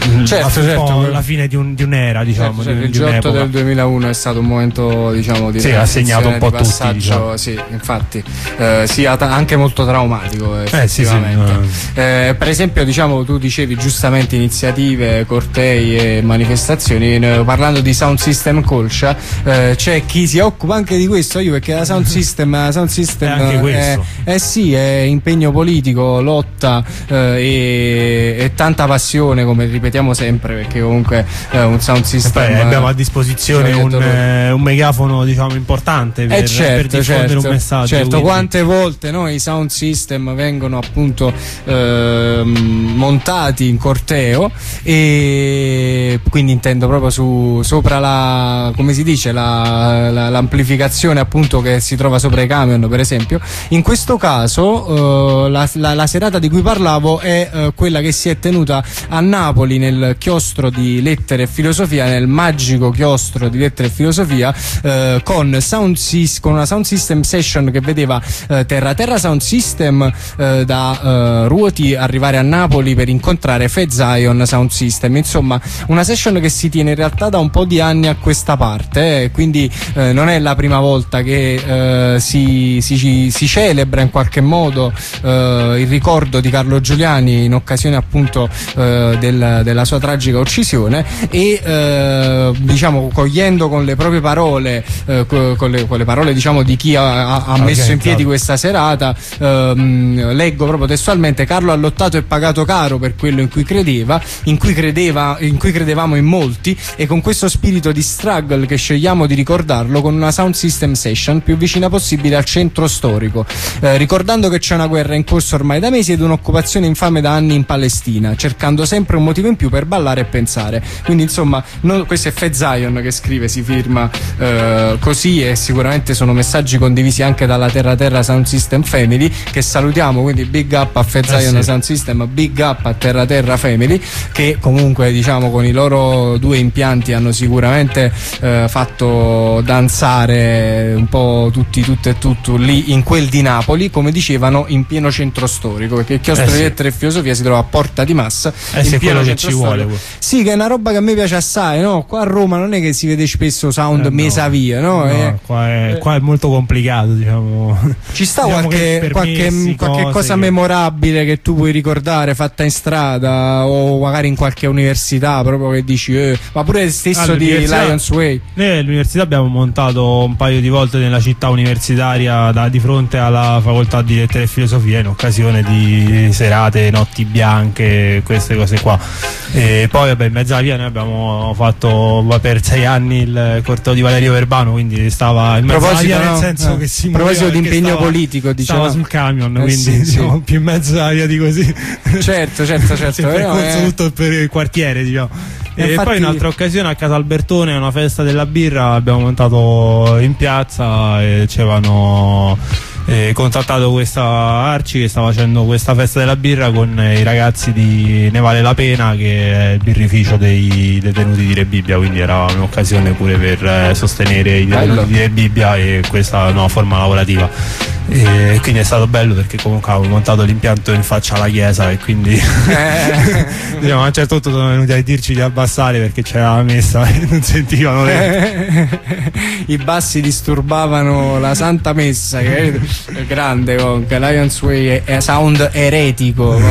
la fine di un'era, diciamo. Il G8 del 2001 è stato un momento, diciamo, di ha segnato un po' tutti, diciamo. Sì, infatti anche molto traumatico, effettivamente. Per esempio, diciamo, tu dicevi giustamente iniziative, cortei e manifestazioni. Parlando di Sound System Culture, c'è chi si occupa anche di questo, perché la Sound System è anche questo. È impegno politico, lotta e tanta passione, come ripetiamo sempre, perché comunque un Sound System, abbiamo a disposizione un megafono, diciamo, importante per diffondere un messaggio. Certo, quante volte i Sound System vengono appunto montati in corteo, e quindi intendo proprio sopra la, come si dice, l'amplificazione appunto che si trova sopra i camion, per esempio. In questo caso la serata di cui parlavo è quella che si è tenuta a Napoli nel chiostro di Lettere e Filosofia, nel magico chiostro di Lettere e Filosofia, con una Sound System Session che vedeva Terra Sound System da Ruoti arrivare a Napoli per incontrare Fat Zion Sound System. Insomma, una session che si tiene in realtà da un po' di anni a questa parte, quindi non è la prima volta che si celebra in qualche modo il ricordo di Carlo Giuliani in occasione appunto della sua tragica uccisione, e diciamo, cogliendo con le proprie parole, con le parole, diciamo, di chi ha messo in piedi questa serata, leggo proprio testualmente: Carlo ha lottato e pagato caro per quello in cui credeva, in cui credevamo in molti, e con questo spirito di struggle che scegliamo di ricordarlo con una Sound System Session più vicina possibile al centro storico, ricordando che c'è una guerra in corso ormai da mesi ed un'occupazione infame da anni in Palestina, cercando sempre un motivo in più per ballare e pensare. Quindi insomma, questo è Fat Zion che scrive, si firma così, e sicuramente sono messaggi condivisi anche dalla Terra Sound System Family, che salutiamo. Quindi big up a Fat Zion Sound System, big up a Terra Family, che comunque, diciamo, con i loro 2 impianti hanno sicuramente fatto danzare un po' tutti e tutto lì in quel di Napoli, come dicevano, in pieno centro storico, perché il chiostro di Lettere e Filosofia si trova a Porta di Massa, in pieno centro storico. Sì, che è una roba che a me piace assai, no? Qua a Roma non è che si vede spesso sound mesa via, no? Qua è molto complicato, diciamo. Ci sta qualche cosa memorabile che tu puoi ricordare fatta in strada, o magari in qualche università, proprio che dici ma pure stesso di Lions Way? Noi all'università abbiamo montato un paio di volte nella città universitaria di fronte alla facoltà di Lettere e Filosofia, in occasione di serate, notti bianche, queste cose qua. E poi vabbè, in mezzo alla via noi abbiamo fatto per 6 anni il corteo di Valerio Verbano, quindi stava in mezzo alla via, nel senso che si muoveva, a proposito di impegno politico, diciamo, stava sul camion, quindi siamo più in mezzo alla via di così. Certo. Si è percorso tutto per il quartiere, diciamo. E poi in un'altra occasione a Casa Albertone, una festa della birra, abbiamo montato in piazza e c'erano contattato questa Arci che sta facendo questa festa della birra con i ragazzi di Ne Vale la Pena, che è il birrificio dei detenuti di Rebibbia, quindi era un'occasione pure per sostenere i detenuti di Rebibbia e questa nuova forma lavorativa. E quindi è stato bello perché comunque avevo montato l'impianto in faccia alla chiesa e quindi diciamo, a un certo punto sono venuti a dirci di abbassare perché c'era la messa e non sentivano i bassi disturbavano la Santa Messa, che è grande comunque. Lions Way è sound eretico.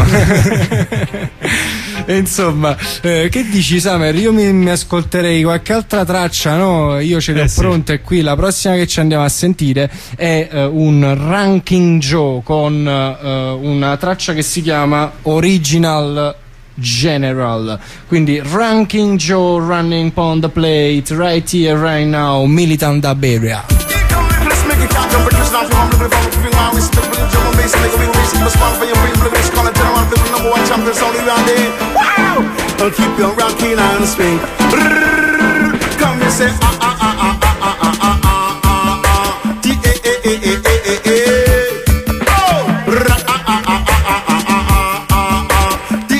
E insomma, che dici Samer? Io mi ascolterei qualche altra traccia, no? Io ce le ho pronte qui. La prossima che ci andiamo a sentire è un Ranking Joe con una traccia che si chiama Original General. Quindi Ranking Joe running on the plate right here right now, Militant Iberia. I'll keep you rocking and swing. Come and say ah ah ah ah ah ah ah ah ah ah ah. Oh, ra ah ah ah ah ah ah ah ah.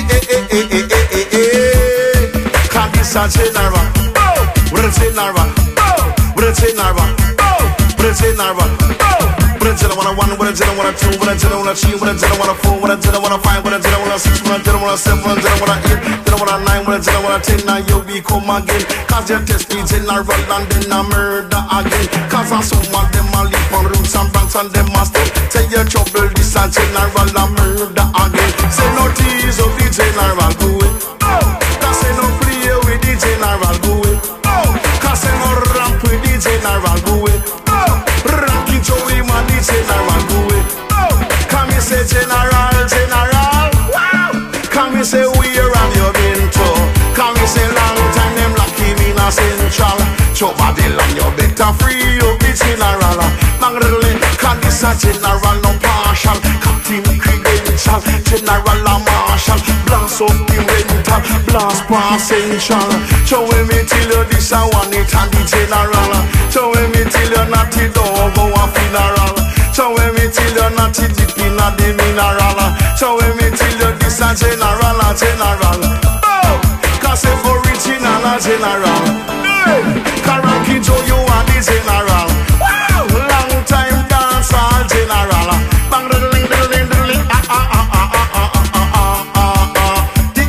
Can't be such a narrow. Oh, we're a general. Oh, we're a general. Oh, we're a general. What I did, I wanna one, what I did, I wanna two, what I did, I wanna three, what I did, I wanna four, what I did, I wanna five, what I did, I wanna six, what I did, I wanna seven, what I did, I wanna eight, did I wanna nine, what I did, I wanna 10, now you become again. Cause you test me general and then I murder again. Cause I'm some of them a leap on roots and banks and them a step. Tell your trouble, this a general and murder again. Say no tease of the general, go it. Oh, cause say no play with the general, go it. Oh, cause say no rap with the general, go it. Oh, ranking Joey man, the general, go it. Oh, come you say general, general. Wow, come you say where have you been to? Come you say long time them locking in a central. Joe Babylon, you better free up the general. Mangrele, can this a general, no partial. Captain credential, general and marshal. Blast up the rental, blast past central. Show me till you this a one it and the general. Show me till you not it over a funeral. Show me till you not it deep in the mineral. Show me till you this a general, a general. Oh, cause if original a general. Karaki Joe, you are the general. Wow, long time dance all general. Bang ding ding ding ding ah ah ah ah ah ah ah ah ah. The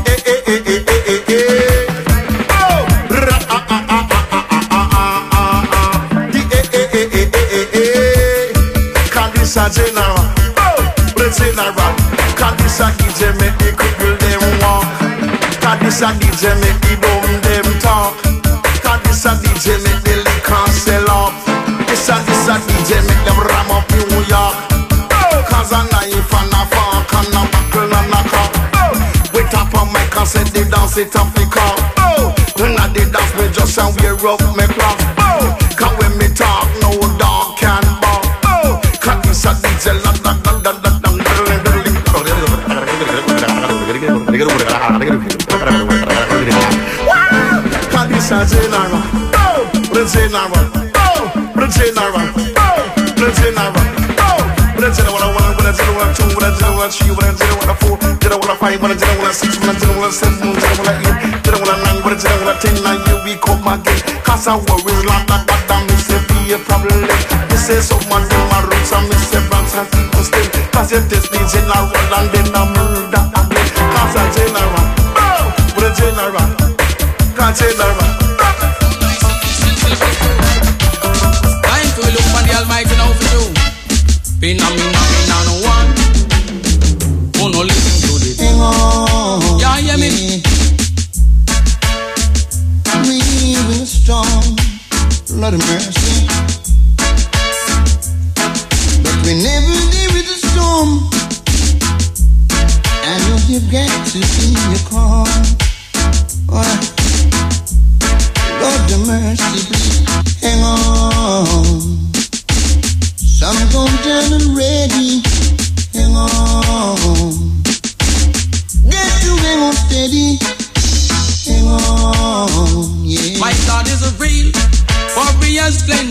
oh, ra ah ah ah ah ah ah ah ah. The can this a general? Oh, the general. Can this a DJ make the cripple them walk? Can this a DJ make the dumb them talk? This a DJ make the liquor sell up. This a DJ make them ram up New York. Oh, cause a knife and a fork and a buckle and a cock. Oh, we tap on my cassette, they dance it off the car. Oh, when I did dance, me just a wear up my clock. Oh, cause when me talk, no dog can bark. Oh, cause this a DJ general, oh, the general, oh, the general, oh, the general, oh, the general, what I did, what two, what I did, what three, what I did, what I four, did I want to five, what I did, what I six, what I did, what I seven, what I did, what I eight, did I want to nine, what I did, what I 10, now you become again. Cause I worry like that, me say be a problem. Me say someone do my roots and me say banks and people still. Cause you test me general and then I murder again. Cause I general, oh, the general, cause general. We look for the Almighty now for you. Phenomenal no one who no listen to this. Yeah, hear me? We will strong, Lord of mercy, but we never live with the storm, and you've got to be your calm. Lord of mercy, please hang on. Some go down and ready. Hang on. Get to hang on steady. Hang on, yeah. My God is a real warrior's plenty.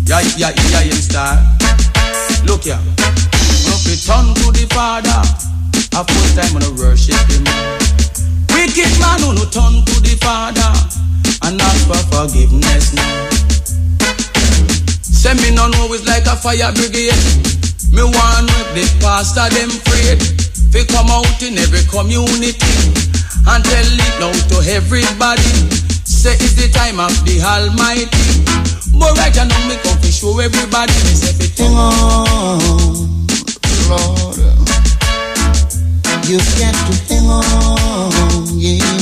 Yeah, star. Look here. If we turn to the Father, a full time gonna worship Him. Wicked man who no turn to the Father and ask for forgiveness now. Say me no know it's like a fire brigade. Me want with the pastor them afraid. They come out in every community and tell it now to everybody. Say it's the time of the Almighty. But right now me come to show everybody. Me say hang on, Lord. You've got to hang on, yeah.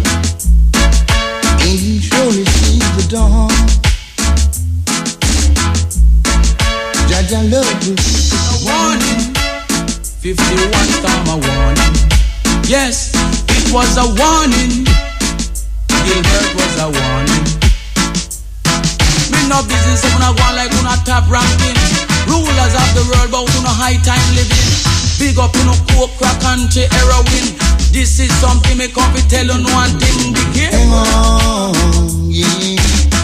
And He surely sees the dawn. Judge, I love you. A warning, 51 time a warning. Yes, it was a warning. Gilbert was a warning. Me no business if una go on like una top ranking. Rulers of the world but una high time living. Big up in a coke, crack and heroin. This is something me come to tell you one thing. Be careful. Hang on, yeah.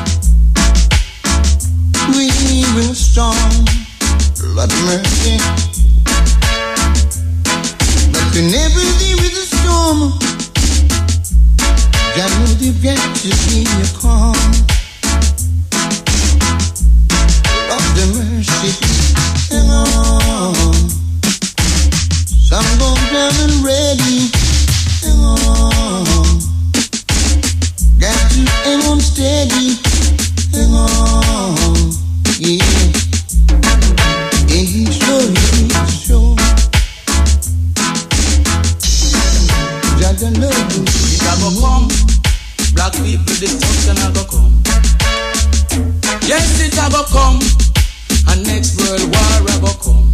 We will storm, Lord mercy. But whenever there is a storm, God will direct you in your calm. Lord mercy, hang on. Some go down and ready, hang on. Got to hang on steady, hang on. Yeah, and He sure. Judge, I love you. It a go come. Black people, destruction a go come. Yes, it a go come. And next world war a go come.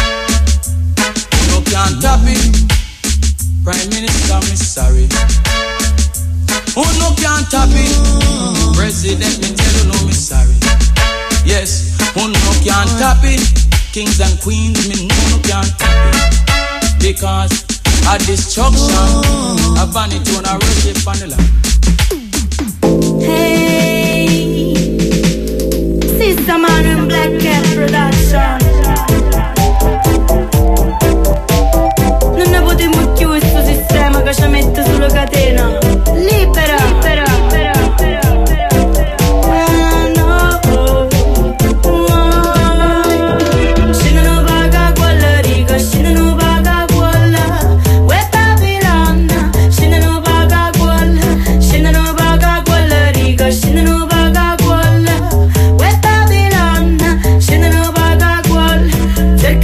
No can't stop it. Prime Minister, me sorry. Who no can't stop it? President, me tell you no, me sorry. Yes, who no can't stop it? Kings and queens, me no can't stop it. Because a destruction, a vanity on a worship on the land. Hey, Sister Man in Black Cat Production. Non ne potremo più questo sistema che ci mette sulla catena. Libera, libera. Take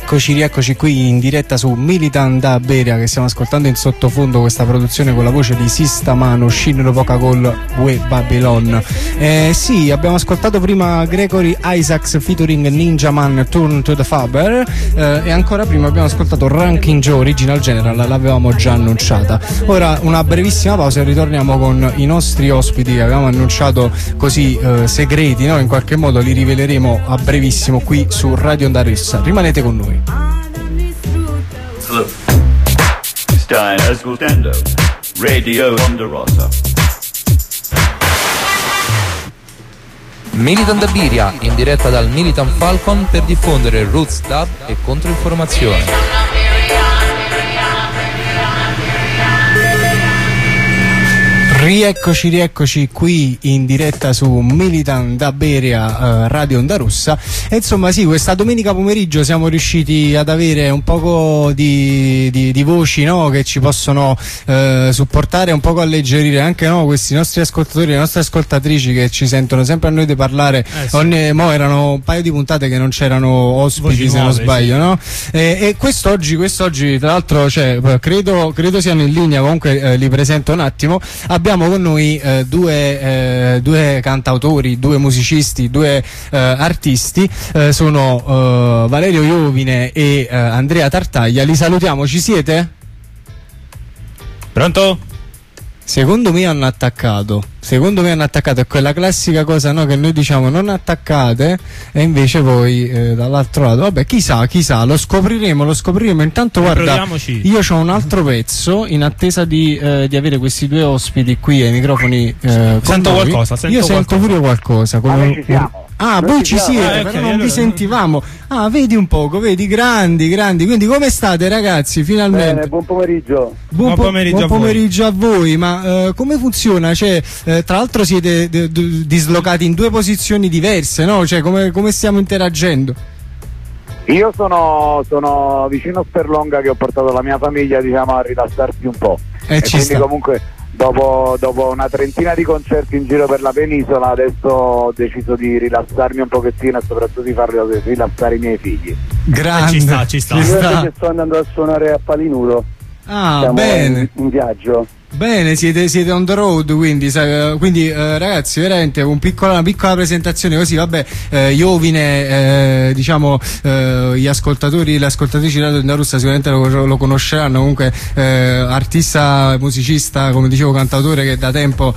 Rieccoci qui in diretta su Militant da Beria, che stiamo ascoltando in sottofondo questa produzione con la voce di Sistamano, Shinro Vocagol We Babylon. Sì, abbiamo ascoltato prima Gregory Isaacs featuring Ninja Man, Turn to the Faber, e ancora prima abbiamo ascoltato Ranking Joe, Original General, l'avevamo già annunciata. Ora una brevissima pausa e ritorniamo con i nostri ospiti che avevamo annunciato così segreti, no? In qualche modo li riveleremo a brevissimo qui su Radio Onda Rossa. Rimanete con noi. Hello. Stai ascoltando Radio Onda Rossa. Militant da Beria, in diretta dal Militant Falcon per diffondere roots dub e controinformazione. Rieccoci qui in diretta su Militant da Beria, Radio Onda Rossa. E insomma sì, questa domenica pomeriggio siamo riusciti ad avere un poco di voci, no? Che ci possono supportare, un poco alleggerire anche, no? Questi nostri ascoltatori, le nostre ascoltatrici che ci sentono sempre a noi di parlare. Sì. Mo erano un paio di puntate che non c'erano ospiti, voci se nuove, non sbaglio, sì. No? E quest'oggi tra l'altro, cioè, credo siano in linea, comunque li presento un attimo. Abbiamo con noi due cantautori, due musicisti, due artisti, sono Valerio Iovine e Andrea Tartaglia. Li salutiamo, ci siete? Pronto? Secondo me hanno attaccato, è quella classica cosa, no, che noi diciamo non attaccate e invece voi dall'altro lato, vabbè, chissà, lo scopriremo, intanto guarda, io ho un altro pezzo in attesa di avere questi due ospiti qui ai microfoni. Sento qualcosa, sento pure qualcosa. Ci siamo. Ah, voi ci siete, però non vi sentivamo. Ah, vedi un poco, grandi. Quindi come state, ragazzi? Finalmente. Bene, buon pomeriggio. Buon pomeriggio a voi. Ma come funziona? Cioè, tra l'altro siete dislocati in due posizioni diverse, no? Cioè, come stiamo interagendo? Io sono vicino a Sperlonga, che ho portato la mia famiglia, diciamo, a rilassarsi un po'. E quindi comunque dopo una trentina di concerti in giro per la penisola, adesso ho deciso di rilassarmi un pochettino e soprattutto di far rilassare i miei figli. Grande, ci sta. Io invece sto andando a suonare a Palinuro. Ah, siamo bene. In viaggio. Bene, siete on the road, quindi ragazzi, veramente una piccola presentazione così, vabbè, Iovine, diciamo, gli ascoltatori e le ascoltatrici di Radio Onda Rossa sicuramente lo conosceranno, comunque artista, musicista, come dicevo, cantautore, che da tempo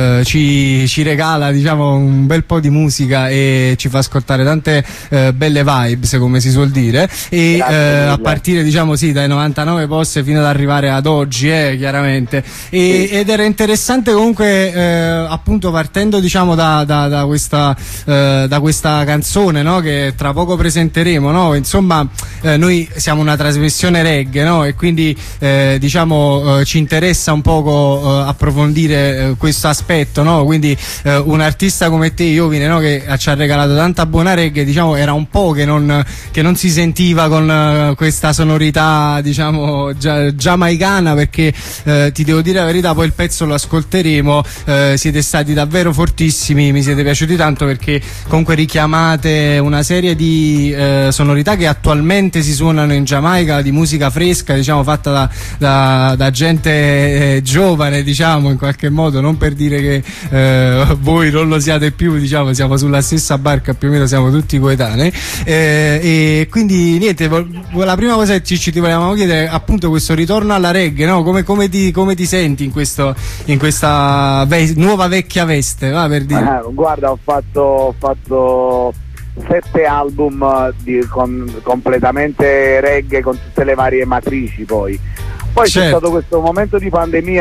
ci regala, diciamo, un bel po' di musica e ci fa ascoltare tante belle vibes, come si suol dire, e a partire, diciamo, sì, dai 99 post fino ad arrivare ad oggi, chiaramente. Ed era interessante comunque, appunto, partendo, diciamo, da questa canzone, no? Che tra poco presenteremo, no? Insomma, noi siamo una trasmissione reggae, no? E quindi diciamo ci interessa un poco approfondire questo aspetto, no? Quindi un artista come te, Iovine, no? Che ci ha regalato tanta buona reggae, diciamo, era un po' che non si sentiva con questa sonorità, diciamo, giamaicana, perché ti devo dire la verità, poi il pezzo lo ascolteremo, siete stati davvero fortissimi, mi siete piaciuti tanto, perché comunque richiamate una serie di sonorità che attualmente si suonano in Giamaica, di musica fresca, diciamo, fatta da gente giovane, diciamo, in qualche modo, non per dire che voi non lo siate più, diciamo, siamo sulla stessa barca, più o meno siamo tutti coetanei, e quindi niente, la prima cosa che ci volevamo chiedere è appunto questo ritorno alla reggae, no? Come ti senti in questa nuova vecchia veste, va, per dire? Guarda, ho fatto 7 album completamente reggae, con tutte le varie matrici, poi c'è stato questo momento di pandemia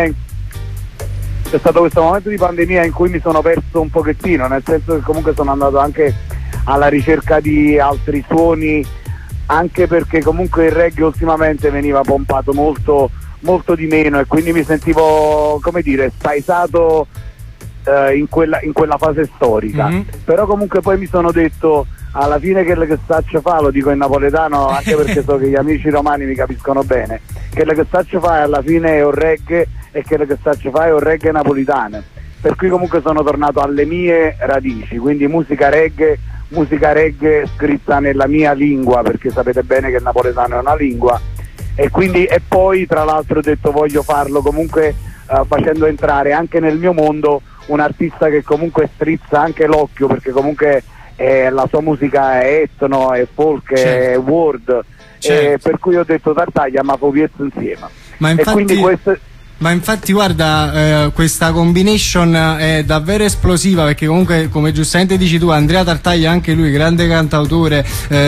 in cui mi sono perso un pochettino, nel senso che comunque sono andato anche alla ricerca di altri suoni, anche perché comunque il reggae ultimamente veniva pompato molto di meno, e quindi mi sentivo, come dire, spaesato in quella fase storica. Però comunque poi mi sono detto, alla fine, che saccio fa, lo dico in napoletano anche perché so che gli amici romani mi capiscono bene, che saccio fa alla fine è un reggae, e che saccio fa è un reggae napolitano, per cui comunque sono tornato alle mie radici, quindi musica reggae, musica reggae scritta nella mia lingua, perché sapete bene che il napoletano è una lingua, e poi tra l'altro ho detto voglio farlo comunque facendo entrare anche nel mio mondo un artista che comunque strizza anche l'occhio, perché comunque la sua musica è etno, è folk, è world, per cui ho detto Tartaglia ma Popiezzo insieme. Ma infatti, ma infatti guarda, questa combination è davvero esplosiva, perché comunque, come giustamente dici tu, Andrea Tartaglia, anche lui grande cantautore,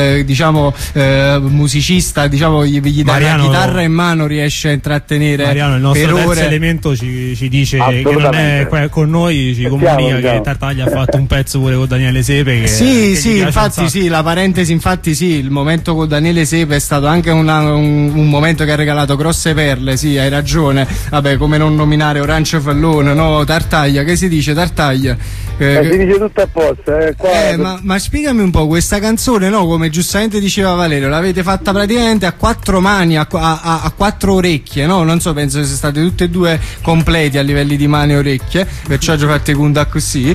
musicista, gli dà la chitarra in mano, riesce a intrattenere Mariano, il nostro per terzo ore. elemento ci dice che non è con noi, ci comunica che Tartaglia ha fatto un pezzo pure con Daniele Sepe che infatti la parentesi, infatti il momento con Daniele Sepe è stato anche un momento che ha regalato grosse perle, hai ragione. Vabbè, come non nominare Orange Fallone, no? Tartaglia, che si dice Tartaglia? Si dice tutto a posto, ma spiegami un po' questa canzone, no? Come giustamente diceva Valerio, l'avete fatta praticamente a quattro mani, a quattro orecchie, no? Non so, penso che siete state tutte e due completi a livelli di mani e orecchie, perciò ci ho fatto conta così.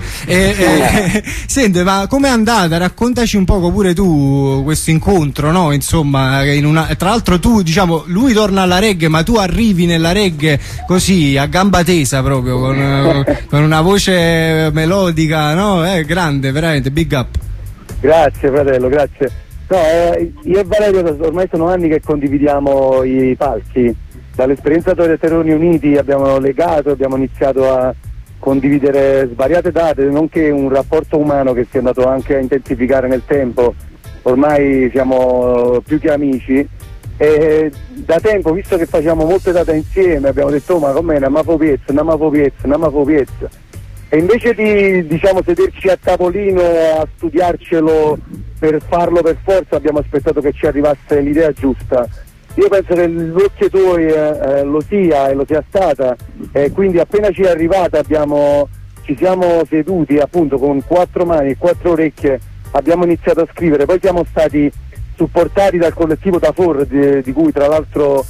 Senti, ma com'è andata? Raccontaci un poco pure tu questo incontro, no? Insomma, tra l'altro tu, lui torna alla reggae, ma tu arrivi nella reggae così a gamba tesa proprio, con una voce melodica, no? Grande, veramente, big up. Grazie fratello, grazie. No, io e Valerio ormai sono anni che condividiamo i palchi. Dall'esperienza Terroni Uniti abbiamo legato, abbiamo iniziato a condividere svariate date, nonché un rapporto umano che si è andato anche a intensificare nel tempo. Ormai siamo più che amici. E da tempo, visto che facciamo molte date insieme, abbiamo detto ma com'è, andiamo a Popiezzo. E invece di sederci a tavolino a studiarcelo per farlo per forza, abbiamo aspettato che ci arrivasse l'idea giusta. Io penso che l'Occhio Tuoi lo sia e lo sia stata, e quindi appena ci è arrivata ci siamo seduti appunto con quattro mani e quattro orecchie, abbiamo iniziato a scrivere, poi siamo stati supportati dal collettivo Tafor, di cui tra l'altro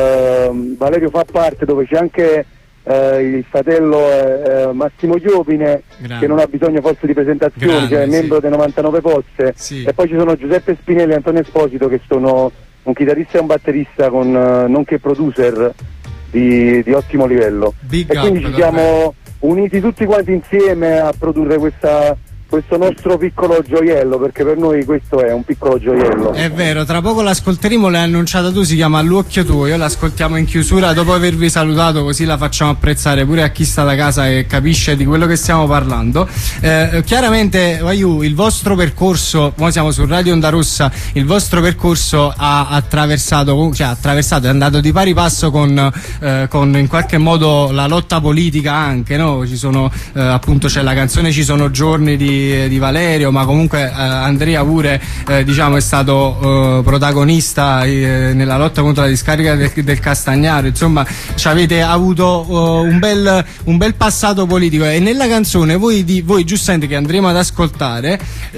Valerio fa parte, dove c'è anche il fratello Massimo Iovine, che non ha bisogno forse di presentazioni, è membro dei 99 Posse, e poi ci sono Giuseppe Spinelli e Antonio Esposito, che sono un chitarrista e un batterista nonché producer di ottimo livello. Quindi ci siamo uniti tutti quanti insieme a produrre questo nostro piccolo gioiello, perché per noi questo è un piccolo gioiello. È vero, tra poco l'ascolteremo, l'hai annunciata tu, si chiama All'Occhio Tuo, l'ascoltiamo in chiusura dopo avervi salutato, così la facciamo apprezzare pure a chi sta da casa e capisce di quello che stiamo parlando. Chiaramente Vaiu, il vostro percorso, noi siamo su Radio Onda Rossa, il vostro percorso ha attraversato, è andato di pari passo con in qualche modo la lotta politica anche, no? Ci sono appunto, c'è la canzone Ci sono giorni di Valerio, ma comunque Andrea pure è stato protagonista nella lotta contro la discarica del Castagnaro. Insomma, avete avuto un bel passato politico, e nella canzone voi giustamente, che andremo ad ascoltare,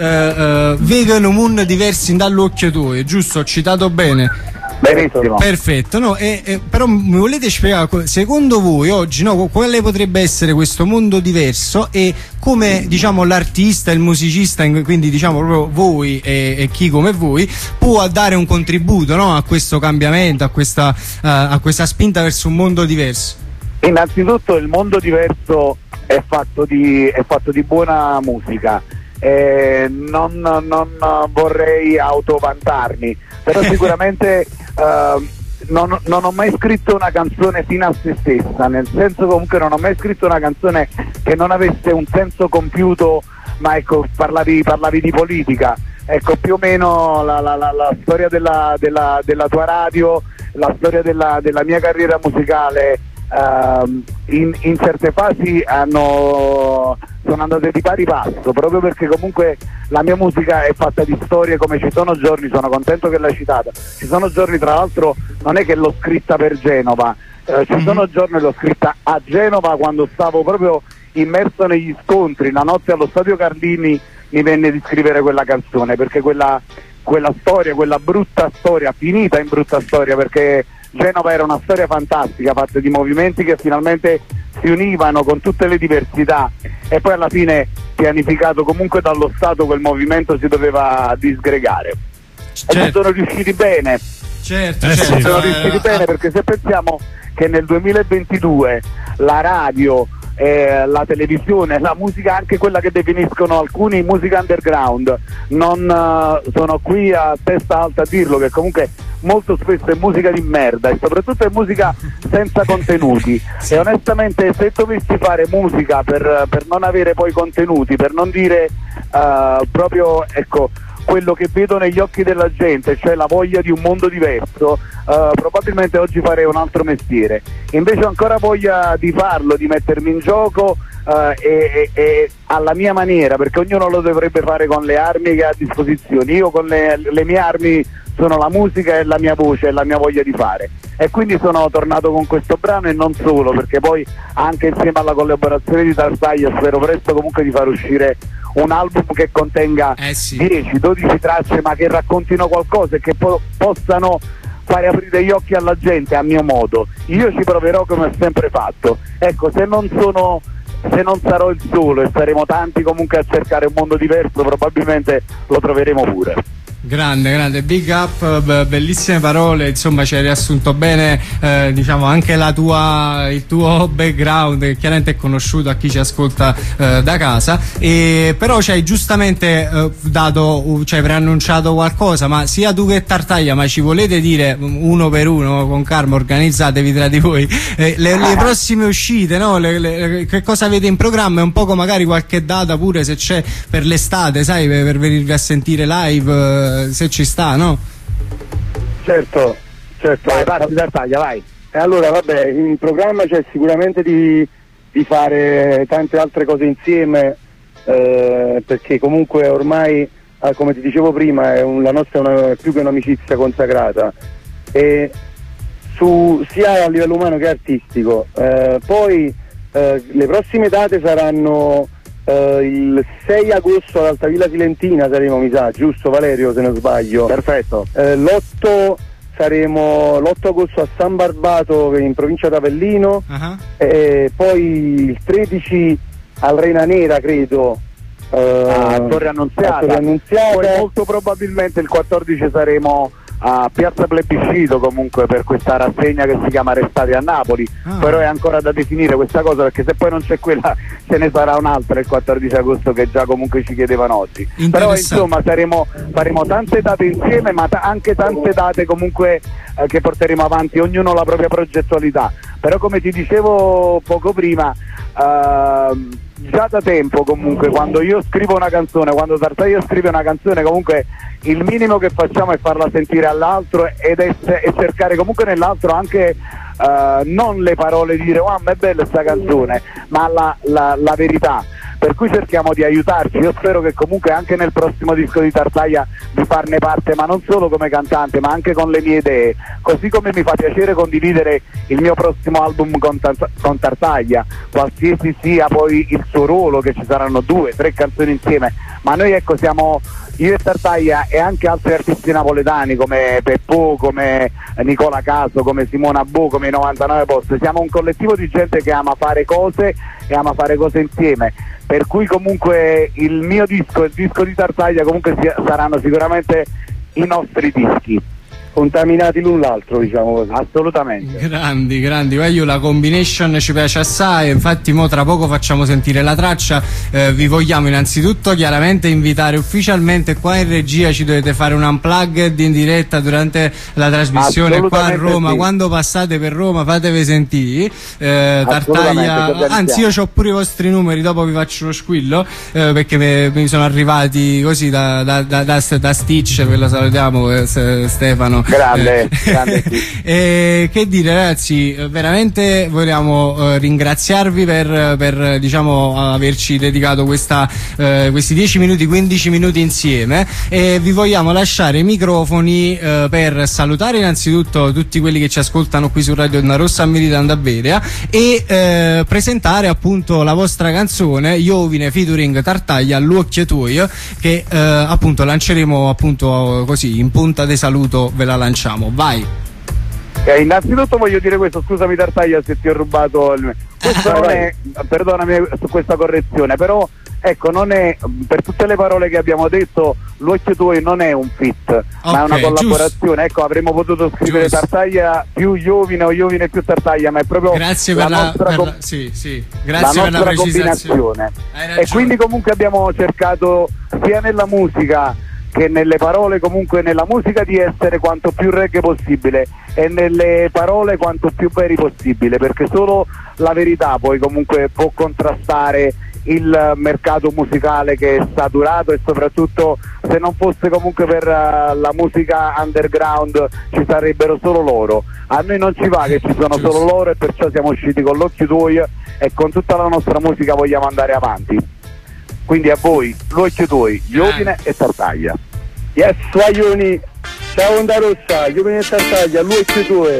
vedono mondi diversi dall'Occhio Tuo, giusto? Ho citato bene? Benissimo. Perfetto, no? Però mi volete spiegare, secondo voi oggi, no, quale potrebbe essere questo mondo diverso, e come l'artista, il musicista, quindi proprio voi e chi come voi può dare un contributo, no, a questo cambiamento, a questa spinta verso un mondo diverso? Innanzitutto il mondo diverso è fatto di buona musica. Non vorrei autovantarmi, però sicuramente non ho mai scritto una canzone fino a se stessa, nel senso, comunque non ho mai scritto una canzone che non avesse un senso compiuto. Ma ecco, parlavi di politica, ecco, più o meno la storia della tua radio, la storia della mia carriera musicale, in certe fasi sono andate di pari passo, proprio perché comunque la mia musica è fatta di storie, come Ci sono giorni, sono contento che l'hai citata. Ci sono giorni, tra l'altro, non è che l'ho scritta per Genova, Ci sono giorni l'ho scritta a Genova, quando stavo proprio immerso negli scontri. La notte allo Stadio Carlini mi venne di scrivere quella canzone, perché quella storia, quella brutta storia, finita in brutta storia, perché Genova era una storia fantastica, fatta di movimenti che finalmente si univano con tutte le diversità, e poi alla fine pianificato comunque dallo Stato, quel movimento si doveva disgregare. E ci sono riusciti bene. Certo. Sono riusciti bene, perché se pensiamo che nel 2022 la radio, la televisione, la musica, anche quella che definiscono alcuni musica underground, non sono qui a testa alta a dirlo, che comunque molto spesso è musica di merda e soprattutto è musica senza contenuti. E onestamente, se dovessi fare musica per non avere poi contenuti, per non dire proprio, ecco, quello che vedo negli occhi della gente, cioè la voglia di un mondo diverso, probabilmente oggi farei un altro mestiere. Invece ho ancora voglia di farlo, di mettermi in gioco e alla mia maniera, perché ognuno lo dovrebbe fare con le armi che ha a disposizione. Io con le mie armi sono la musica e la mia voce e la mia voglia di fare, e quindi sono tornato con questo brano, e non solo, perché poi anche insieme alla collaborazione di Tartaglia spero presto comunque di far uscire un album che contenga 10-12 tracce, ma che raccontino qualcosa e che possano fare aprire gli occhi alla gente a mio modo. Io ci proverò come ho sempre fatto. Ecco, se non sarò il solo e saremo tanti comunque a cercare un mondo diverso, probabilmente lo troveremo pure. Grande, big up, bellissime parole, insomma ci hai riassunto bene diciamo anche il tuo background, che chiaramente è conosciuto a chi ci ascolta da casa, e però ci hai giustamente preannunciato qualcosa, ma sia tu che Tartaglia, ma ci volete dire uno per uno, con calma, organizzatevi tra di voi le prossime uscite, no? Che cosa avete in programma, e un poco magari qualche data pure, se c'è, per l'estate, sai, per venirvi a sentire live, se ci sta, no? Certo. Vai, parti Tartaglia, vai. E allora, vabbè, in programma c'è sicuramente di fare tante altre cose insieme, perché comunque ormai, come ti dicevo prima, la nostra è più che un'amicizia consacrata, e sia a livello umano che artistico. Poi le prossime date saranno il 6 agosto all'Altavilla Silentina saremo, mi sa, giusto Valerio, se non sbaglio? Perfetto. L'8 saremo l'8 agosto a San Barbato, in provincia d'Avellino, e poi il 13 al Reina Nera, credo, a Torre Annunziata. Poi molto probabilmente il 14 saremo a Piazza Plebiscito, comunque, per questa rassegna che si chiama Restate a Napoli. Però è ancora da definire questa cosa, perché se poi non c'è quella ce ne sarà un'altra il 14 agosto che già comunque ci chiedevano oggi. Però insomma faremo tante date insieme, ma anche tante date comunque che porteremo avanti ognuno la propria progettualità. Però come ti dicevo poco prima, già da tempo comunque, quando io scrivo una canzone, quando Tartaglia scrive una canzone, comunque il minimo che facciamo è farla sentire all'altro e cercare comunque nell'altro anche non le parole di dire "wow, ma è bella sta canzone", ma la verità. Per cui cerchiamo di aiutarci. Io spero che comunque anche nel prossimo disco di Tartaglia di farne parte, ma non solo come cantante, ma anche con le mie idee, così come mi fa piacere condividere il mio prossimo album con Tartaglia, qualsiasi sia poi il suo ruolo, che ci saranno 2-3 canzoni insieme, ma noi, ecco, siamo io e Tartaglia e anche altri artisti napoletani come Peppo, come Nicola Caso, come Simona Bo, come i 99 Post. Siamo un collettivo di gente che ama fare cose e ama fare cose insieme, per cui comunque il mio disco e il disco di Tartaglia comunque saranno sicuramente i nostri dischi, contaminati l'un l'altro, diciamo così. Assolutamente. Grandi, io la combination ci piace assai, infatti mo tra poco facciamo sentire la traccia. Vi vogliamo innanzitutto chiaramente invitare ufficialmente qua in regia, ci dovete fare un unplugged in diretta durante la trasmissione qua a Roma, sì. Quando passate per Roma fatevi sentire. Tartaglia, anzi io ho pure i vostri numeri, dopo vi faccio lo squillo, perché mi sono arrivati così da Stitch, ve lo salutiamo, Stefano. Grande che dire, ragazzi, veramente vogliamo ringraziarvi per diciamo averci dedicato questi 10 minuti, 15 minuti insieme, e vi vogliamo lasciare i microfoni per salutare innanzitutto tutti quelli che ci ascoltano qui su Radio Onda Rossa a Militan da Berea, e presentare appunto la vostra canzone Iovine featuring Tartaglia, L'Uocchie Tuoi, che appunto lanceremo appunto così in punta di saluto, ve la lanciamo, vai. Innanzitutto voglio dire questo, scusami Tartaglia se ti ho rubato questo non è, perdonami su questa correzione, però ecco, non è, per tutte le parole che abbiamo detto, L'occhio tuo non è un fit, ma è una collaborazione. Ecco, avremmo potuto scrivere Tartaglia più Iovine o Iovine più Tartaglia, ma è proprio grazie per la nostra combinazione. E quindi comunque abbiamo cercato sia nella musica che nelle parole, comunque nella musica, di essere quanto più reggae possibile e nelle parole quanto più veri possibile, perché solo la verità poi comunque può contrastare il mercato musicale che è saturato, e soprattutto se non fosse comunque per la musica underground ci sarebbero solo loro. A noi non ci va che ci sono solo loro, e perciò siamo usciti con L'occhio tuoi e con tutta la nostra musica vogliamo andare avanti. Quindi a voi, L'occhio tuoi, Iovine e Tartaglia. Yes, Guaglioni, ciao Onda Rossa, Iovine e Tartaglia, L'occhio tuoi.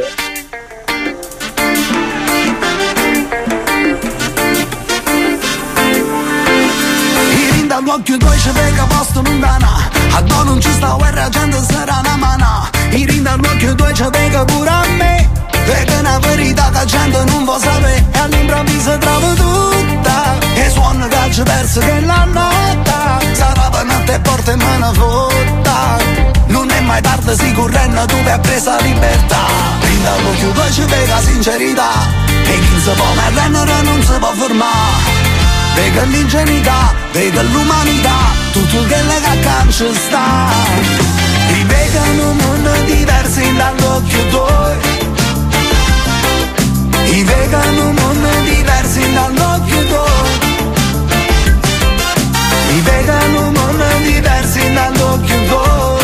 L'occhio tuoi ci vega posto lontana, a noi non ci sta guerra, gente sarà una mana. I rinda l'occhio tuoi ci vega pure a me, perché è una verità che la gente non può sapere. E all'improvviso trovo tutta, e suono che ci perso che la notte sarà per notte e porta in mano fotta. Non è mai tardi, si correndo, tu hai presa libertà. Rinda l'occhio tuoi ci vega sincerità, e chi si può arrendere non si può fermare. Vega l'ingenuità, vega l'umanità, tutto quello che accanto sta. I vegano mondo diversi dall'occhio tuoi. I vegano mondo diversi dall'occhio tuoi. I vegano mondo diversi dall'occhio tuoi.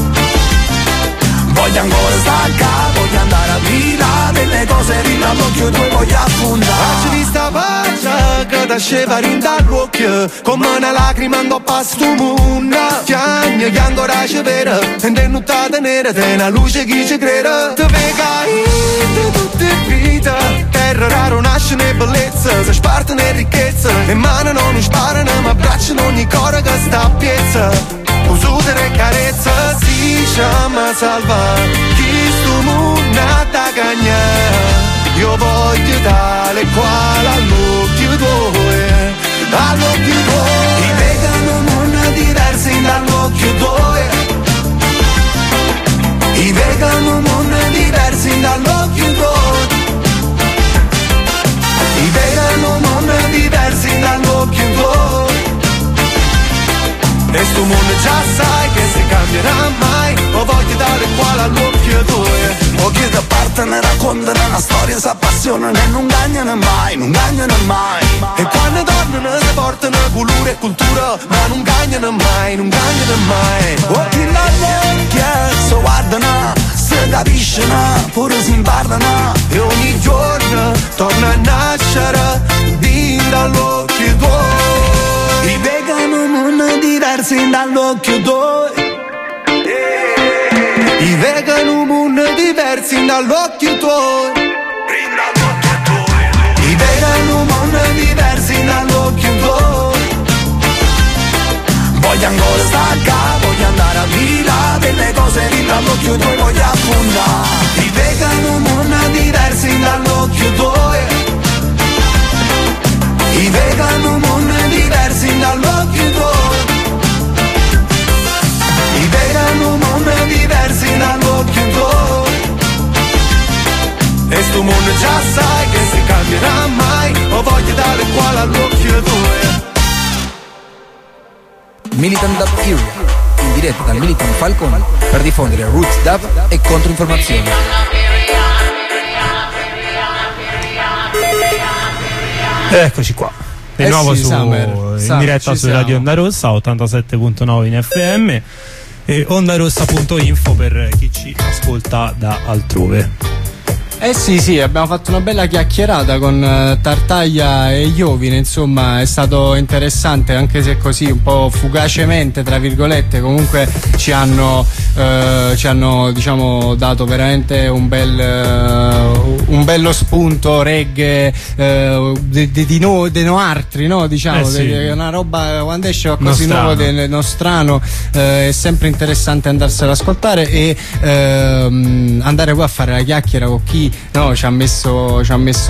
Voglio ancora staccare, voglio andare a vita, delle cose rinda all'occhio tuoi voglio affondare. Faccio di sta faccia che da sceva rinda all'occhio, come una lacrima in coppa a sto mondo. Chiagna che ancora c'è vera, e denutata nera, te una luce che ci crede. Te vega tutte vita, terra raro nasce ne bellezza, si spartano in ricchezza, e mano non sparano, ma abbracciano ogni cuore che sta a piezza. Usudere carezza si chiama salva, chi sto mondo da cagnare. Io voglio dare quale all'occhio tuoi, all'occhio tuoi. I vegano mondo diversi dall'occhio tuoi. I vegano mondo diversi dall'occhio tuoi. I vegano mondo diversi dall'occhio tuoi. E sto mondo già sai che si cambierà mai, o voglio dare quale all'occhio tuoi. O chi da parte ne raccontano una storia, si appassionano e non gagnano mai, non gagnano mai. E quando tornano si portano cultura e cultura, ma non gagnano mai, non gagnano mai. O chi l'allocchia si guardano, si capiscono, pure si imparano, e ogni giorno torna a nascere din dall'occhio tuoi. I vegano mondo diversi dall'occhio tuoi. I vegano mondo diversi dall'occhio tuoi. I vegano mondo diversi dall'occhio tuoi. Voglio ancora staccare, voglio andare a vita, delle cose rinda all'occhio tuoi voglio affondare. I vegano mondo diversi dall'occhio tuoi. I vegano mondo diversi dall'occhio tuoi. I vegano mondo diversi dall'occhio tuoi. E sto mondo già sai che si cambierà mai, o voglio dare quale all'occhio tuoi. Militant Dub Fury, in diretta dal Militant Falcon per diffondere roots dub e controinformazioni. Eccoci qua, di nuovo in diretta su Radio Onda Rossa 87.9 in FM e ondarossa.info per chi ci ascolta da altrove. Sì, abbiamo fatto una bella chiacchierata con Tartaglia e Iovine, insomma è stato interessante, anche se così un po' fugacemente tra virgolette, comunque ci hanno diciamo dato veramente un bello spunto reggae di noartri, no? Diciamo, una roba quando esce così nuovo del nostrano, è sempre interessante andarselo ad ascoltare e andare poi a fare la chiacchiera con chi chi ci ha messo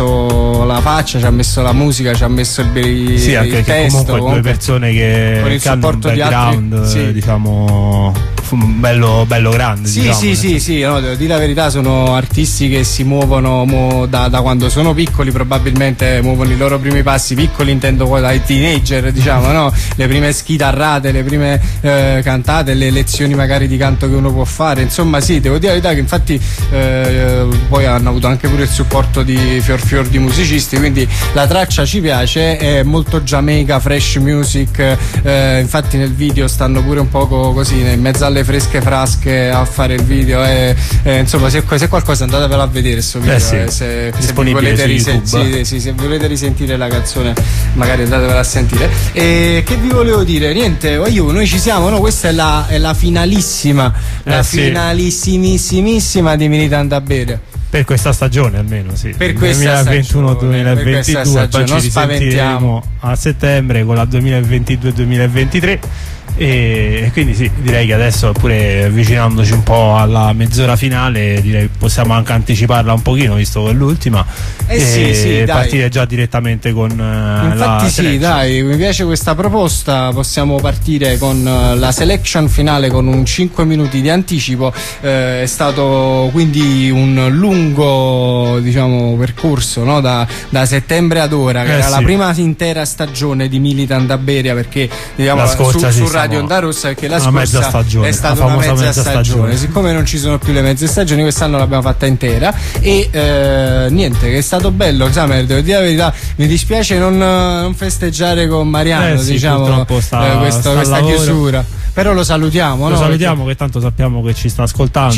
la faccia, ci ha messo la musica, ci ha messo sì, anche il testo, comunque due persone che hanno un background diciamo bello grande. Sì, diciamo, sì, no, devo dire la verità, sono artisti che si muovono da quando sono piccoli, probabilmente muovono i loro primi passi, piccoli intendo dai teenager, diciamo, no? Le prime schitarrate, le prime cantate, le lezioni magari di canto che uno può fare, insomma sì, devo dire la verità che infatti poi hanno avuto anche pure il supporto di fior di musicisti, quindi la traccia ci piace, è molto Jamaica, fresh music, infatti nel video stanno pure un poco così in mezzo alle fresche frasche a fare il video, insomma se qualcosa andatevelo a vedere questo video, se vi volete se volete risentire la canzone magari andatevela a sentire. E che vi volevo dire, niente, noi ci siamo, no? Questa è la finalissima, finalissimissima di Militant da bere per questa stagione, almeno sì, per questa 2021-2022, poi ci risentiremo a settembre con la 2022-2023. E quindi sì, direi che adesso, pure avvicinandoci un po' alla mezz'ora finale, direi che possiamo anche anticiparla un pochino, visto che è l'ultima, e partire già direttamente con infatti sì, dai, mi piace questa proposta. Possiamo partire con la selection finale con un 5 minuti di anticipo. È stato quindi un lungo, diciamo, percorso, no? da settembre ad ora, che era la prima intera stagione di Militant da Beria, perché diciamo su Radio Onda Rossa, perché la scorsa è stata una mezza stagione. Siccome non ci sono più le mezze stagioni, quest'anno l'abbiamo fatta intera e niente, che è stato bello. Samer, devo dire la verità, mi dispiace non festeggiare con Mariano, diciamo, questa chiusura, però lo salutiamo, lo salutiamo, che tanto sappiamo che ci sta ascoltando,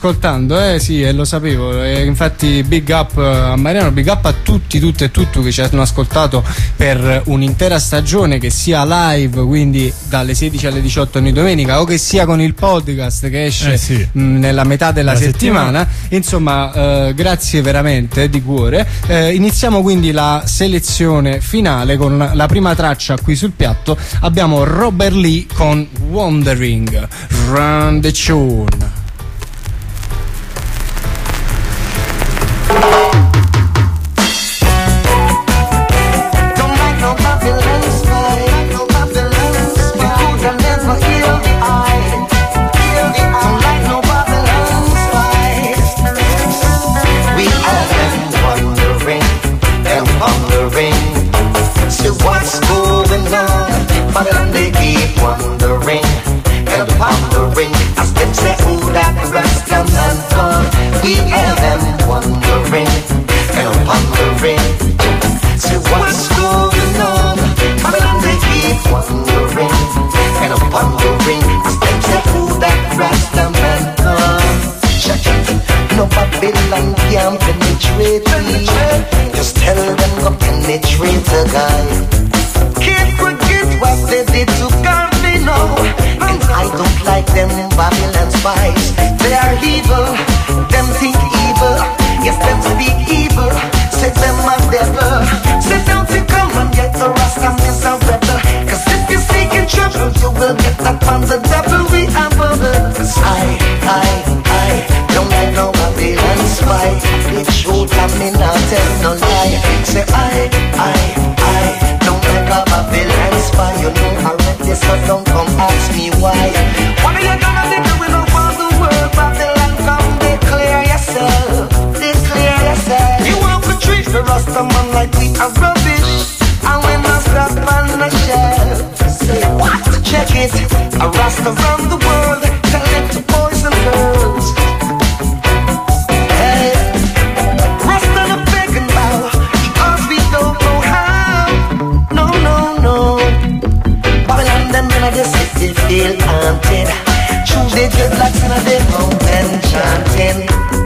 sì, e lo sapevo, e infatti big up a Mariano, big up a tutti, tutte e tutto che ci hanno ascoltato per un'intera stagione, che sia live, quindi dalle 16 alle 18 ogni domenica, o che sia con il podcast che esce nella metà della settimana. Insomma, grazie veramente di cuore. Iniziamo quindi la selezione finale con la prima traccia qui sul piatto. Abbiamo Robert Lee con Wandering, Run the Tune. What's going on? But they keep wondering and pondering as them say, who that rasta man gone? We have them wondering and pondering. So what's going on? But they keep wondering and pondering as them say, who that rasta man gone? Check it. No Babylon can penetrate me. Just tell them go penetrate the guy. Can't forget what they did to Gambino. And I don't like them Babylon spies. They are evil, them think evil. Yes, them speak evil. Say them a devil. Say don't you come and get the Rasta is a rebel. Cause if you're seeking trouble, you will get that from the devil we have over. Cause I don't like no Babylon spy. It's true, I mean not tell no lie. Say I don't like a Babylon spy. You know already, so don't come ask me why. What are you gonna be doing around the world? Babylon, come declare yourself. Declare yourself. You want to treat the Rasta man like we are rubbish, and when us that man a shelf. Say what? Check it. A Rasta around the world, tell it to boys and girls. Hey, Rasta the begging bow, because we don't know how. No. Babylon them in the city feel haunted. Tuesday dreadlocks in the mountain chanting.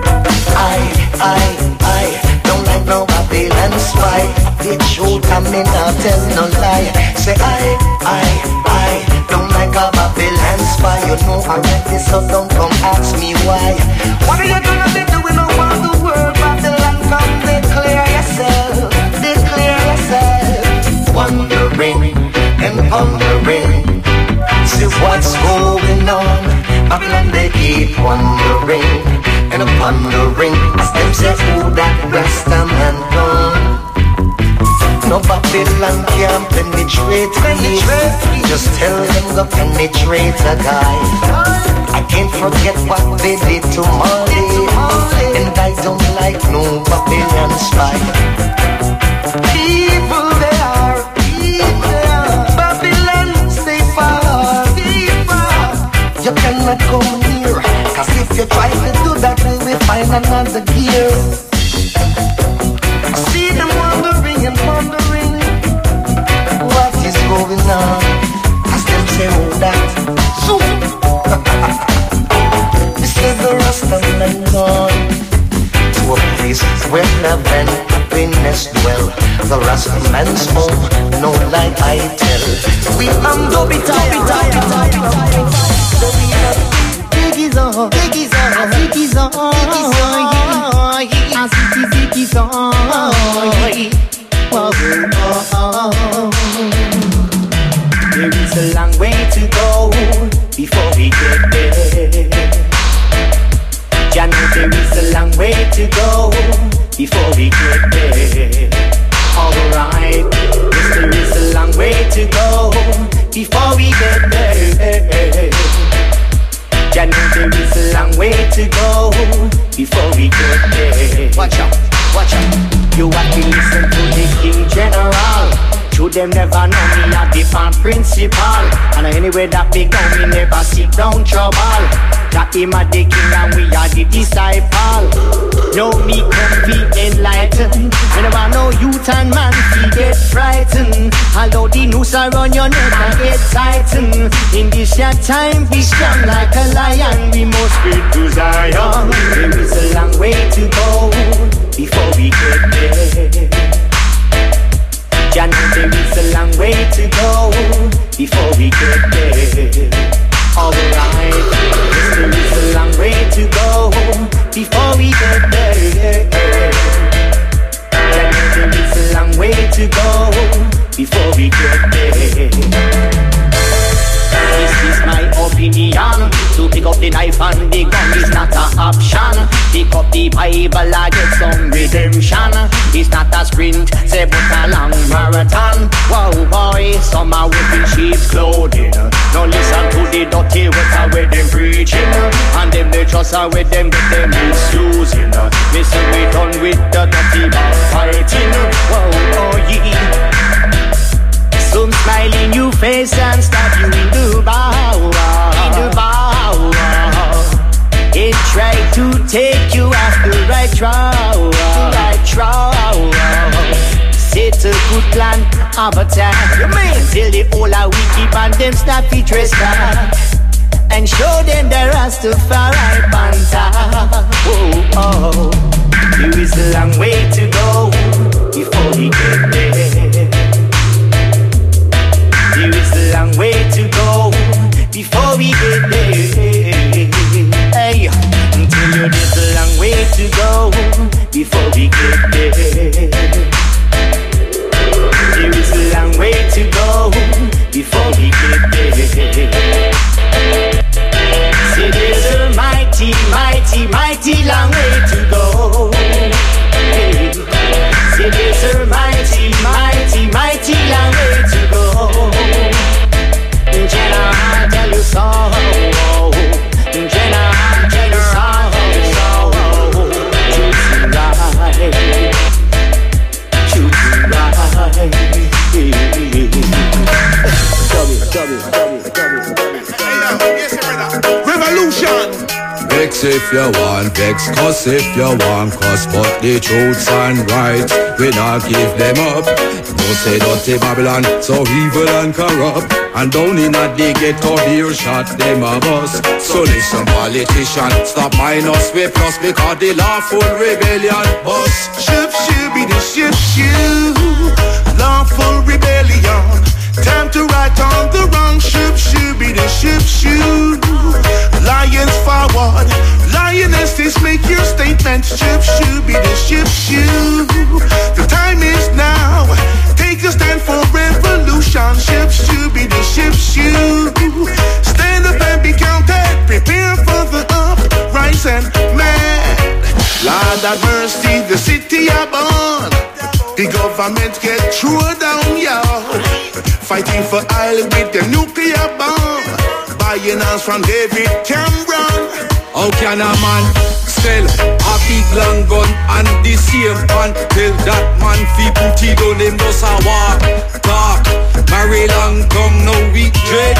I don't like no Babylon spy. The truth I mean not tell no lie. Say I don't like a Babylon spy. You know already, so don't come ask me why. What are you gonna be doing around the world? Babylon, come declare yourself. Declare yourself. Wondering and pondering, see what's going on. Babylon they keep wondering and a pondering. As them say, who that Rasta man gone? No Babylon can penetrate me. Just tell them go penetrate a guy. I can't forget what they did to Molly, and I don't like no Babylon spy. Evil they are, Babylon stay far. You cannot come near, cause if you try to do that, we will find another gear. See them wondering and wondering what is going on. As them say, oh that so this is the Rasta man gone to a place where love and happiness dwell. The Rasta man's home, no lie I tell. We Dubby Ziggy's on, Ziggy's on, Ziggy's on, Ziggy's on. There is a long way to go before we get there. Jah know there is a long way to go before we get there. Alright, yes, there is a long way to go before we get there. Jah know there is a long way to go before we get there. Watch out, watch out. You have to listen to the King General. To them never know me a different principal. And anyway that we go, we never seek down trouble. That him a the king and we are the disciple. Know me come be enlightened. Whenever no youth and man we get frightened. Although the noose around your neck and get tightened. In this your time be strong like a lion. We must be to Zion. There is a long way to go before we get there. Jah know there is a long way to go before we get there. Alright, yes, there is a long way to go before we get there. Jah know there is a long way to go before we get there. This is my opinion. To pick up the knife and the gun is not an option. Pick up the Bible and get some redemption. It's not a sprint, say but a long marathon. Wow boy, some are wearing sheep's clothing. Now listen to the dirty words where them preaching. And them they just are with them get them misusing. Listen, we done with the dirty fighting. Wow boy, some smile in your face and stab you in the bow. In the bow. It tried to take you off the right track. Set a good plan of attack. Till the whole are wicked and them stop it restart. And show them the Rastafari Panther. Oh, there is a long way to go before we get there. There is a long way to go before we get there. Hey, until you there's a long way to go before we get there. There is a long way to go before we get there. See, there's a mighty, mighty, mighty long way to go. Hey. See, there's a mighty, mighty, mighty long way to go. General, tell you so. General, tell you so. Choosing right. Choosing right. Revolution. Vex if you want, vex cuss if you want, cuss, but the truth's and right, we not give them up. No say dirty Babylon, so evil and corrupt, and down in a the ghetto here shot them a bus. So listen politician, stop mind us we plus because the lawful rebellion bus. Ship be the ship, lawful rebellion. Time to right on the wrong ship be the ship. Lions forward, lionesses make your statement. Ship be the ship. The time is now. Take a stand for revolution. Ship be the ship. Stand up and be counted. Prepare for the uprising man. government get thrown down, yo. Fighting for oil with the nuclear bomb. Buying us from David Cameron. How can a man sell a big long gun and the same man tell that man fi put it on him does a walk, talk, marry long tongue, now we dread.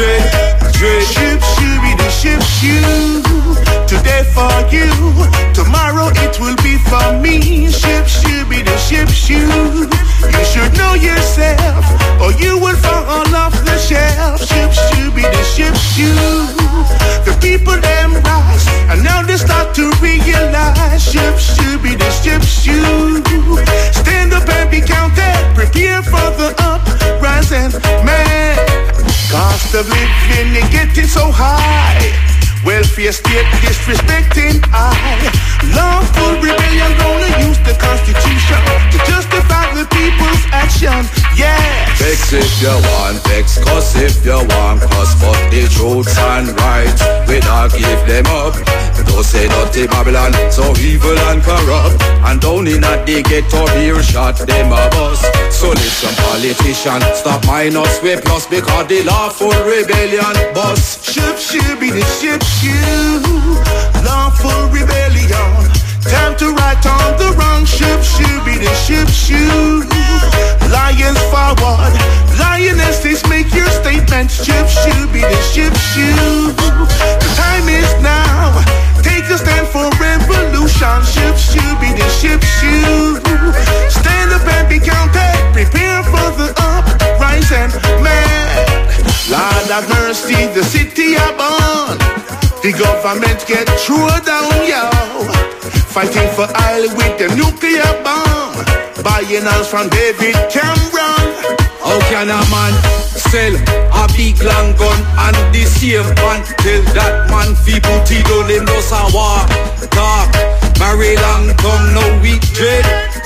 Ship be the ship shoe. Today for you, tomorrow it will be for me. Ship be the ship shoe. You should know yourself, or you will fall off the shelf. Ship be the ship shoe. The people them rise, and now they start to realize. Ship be the ship shoe. Stand up and be counted. Prepare for the uprising, man. Cost of living, they getting so high. Welfare state disrespecting I. Lawful rebellion gonna use the Constitution to justify the people's action. Yes. Vex if you want, vex, cuss if you want, cuss. But the truths and rights, we not give them up. Don't say dirty Babylon, so evil and corrupt. And down in at the ghetto, beer shot them a bus. So listen, politician, stop minus we plus, because the lawful rebellion bus. Ship be the ship shoe. Lawful rebellion. Time to right on the wrong. Ship be the ship shoe. Lions forward, lionesses make your statement. Ship be the ship shoe. The time is now. Take a stand for revolution. Ship be the ship shoe. Stand up and be counted. Prepare for the uprising, man. Lord have mercy, the city are born. The government get thrown down, yo. Fighting for oil with the nuclear bomb. Buying us from David Cameron. How can a man sell a big long gun and the same man tell that man fi put it on him does a walk, talk, marry long tongue, now we dread.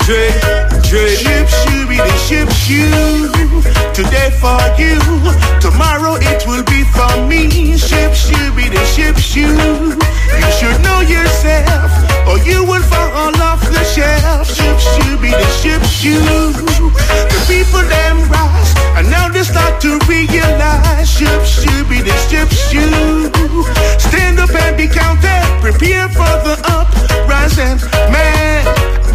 Ship be the ship shoe. Today for you, tomorrow it will be for me. Ship be the ship shoe. You should know yourself, or you will fall off the shelf. Ship be the ship shoe. The people them rise, and now they start to realize. Ship be the ship shoe. Stand up and be counted. Prepare for the uprising, man.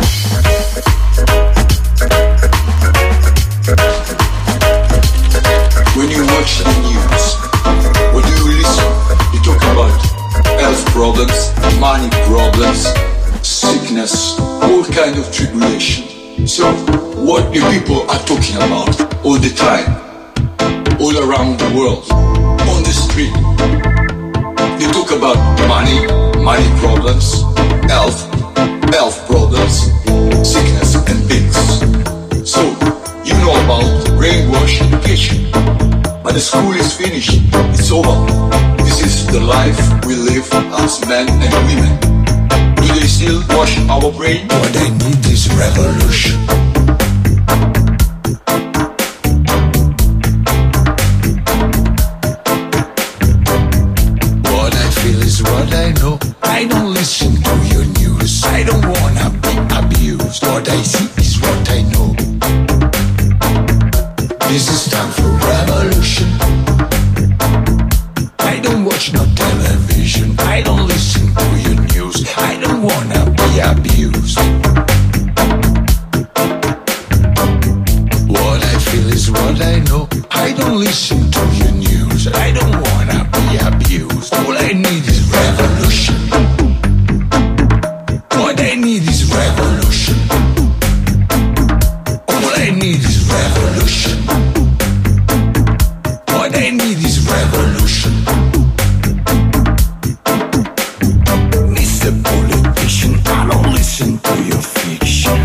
When you watch the news, when you listen, you talk about health problems, money problems, sickness, all kind of tribulation. So what the people are talking about all the time, all around the world, on the street, they talk about money problems, health problems, sickness and things. So you know about brainwash education, but the school is finished, it's over. This is the life we live as men and women. Do they still wash our brain? What they need is revolution. What I feel is what I know. I don't listen to your news. I don't wanna be abused. What I see is what I know. This is time for revolution. I don't watch no television. I don't listen to your news. I don't wanna be abused. What I feel is what I know. I don't listen to your news. I don't wanna be abused. All I need is revolution. What I need is revolution. All I need is revolution. What I need is revolution. Mr. Politician, I don't listen to your fiction.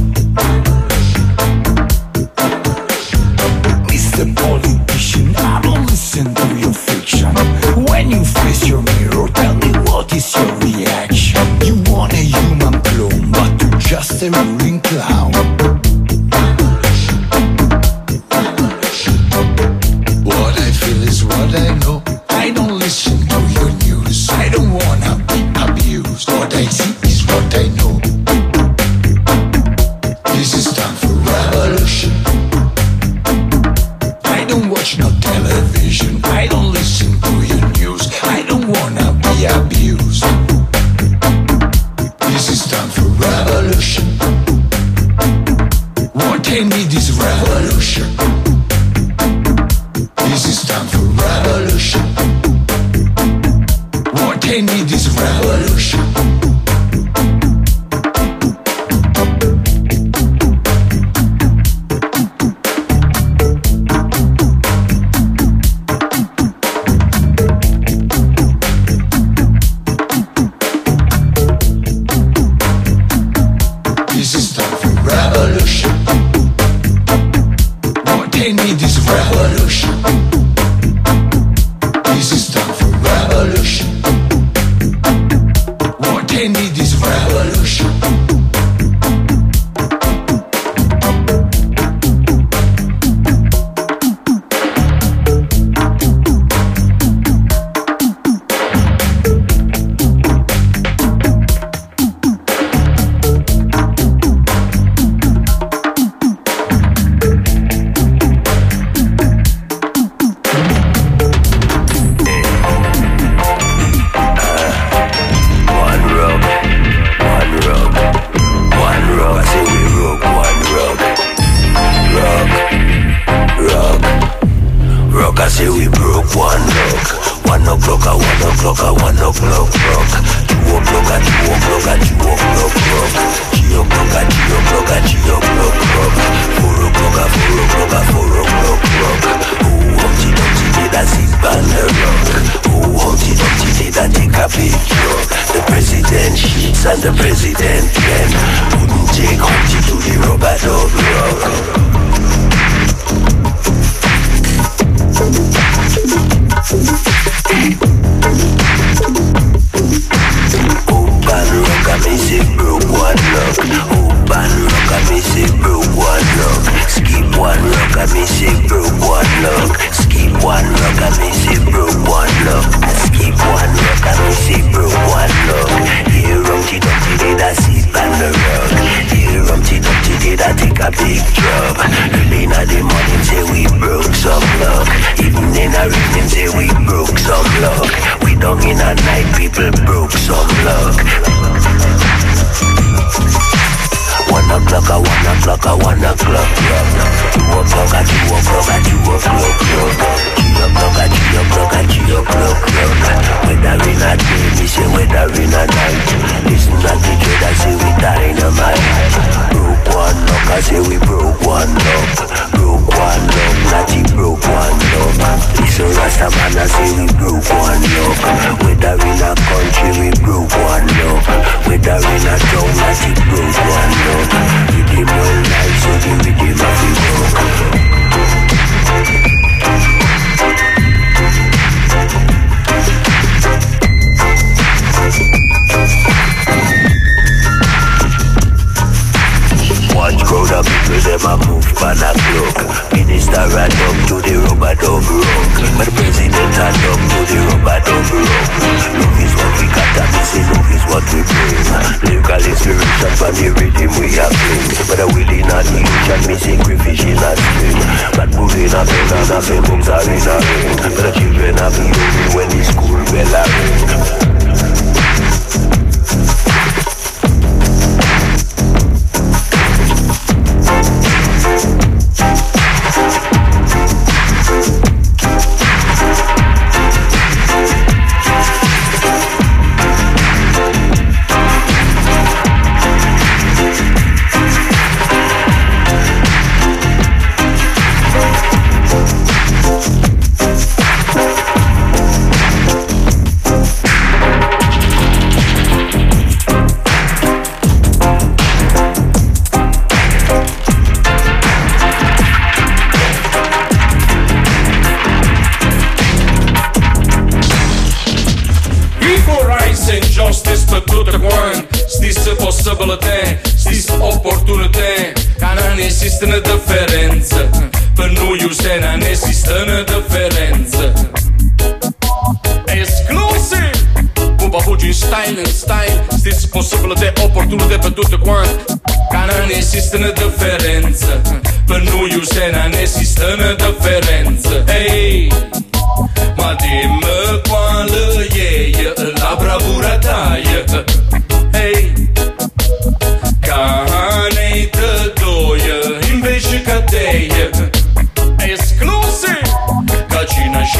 Mr. Politician, I don't listen to your fiction. When you face your mirror, tell me what is your reaction. You want a human clone, but you're just a ruling clown. What I feel is what I know. I don't listen to your news. I don't wanna be abused. What I see is what I know. This is time for revolution. watch no television. I don't listen to your news. I don't wanna be abused. This is time for revolution. What I need is revolution. This is time for revolution. What I need is revolution. Esistono differenze, per noi se non esiste una differenza. Ehi,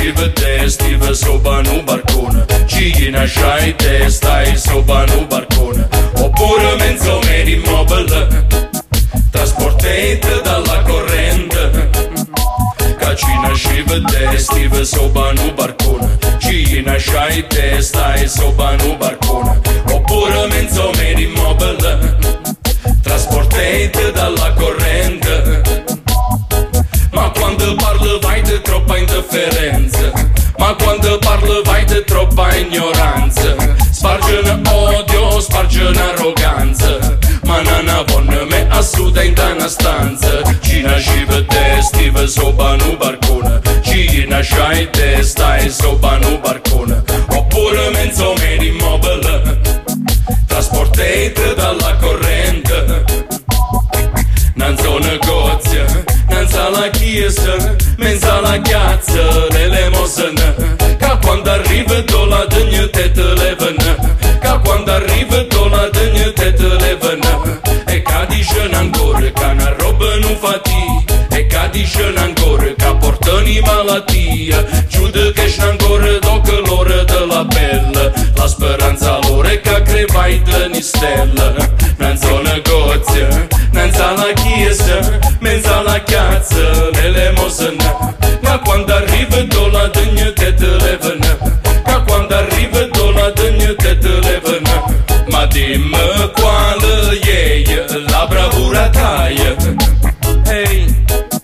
și vede stive soba nu barcone Cina șai te stai soba nu barcone Oppure mezzo meri mobile Trasportate dalla corrente Cina și vede stive soba nu barcone Cina șai te stai soba nu barcone Oppure mezzo meri mobile Trasportate dalla corrente Ma quando parlo vai di troppa indifferenza Ma quando parlo vai di troppa ignoranza Sparge odio, sparge arroganza Ma nana vonne me assuda in una stanza Cina și vede stive soba nu barcone Cina șai te stai soba nu barcone Oppure mezzo meri mobile Trasportate dalla corrente Nanzo negozia, nanza la chiesa, menza la piazza dell'elemosina Ca quando arriva tu la dignità te levana Ca quando arriva tu la dignità te levana E ca dice ancora che una roba non fa ti E ca dice ancora che portano malattia Giuda che c'è ancora dopo l'ora della bella La speranza loro è che crevai di stella Nanzo negozia, nanza la chiesa, mezza la piazza dell'elemosina Ma quando arriva tu la dignità te levana Ca quando arriva tu la dignità te levana Ma dimmi quale è la bravura taia Ehi,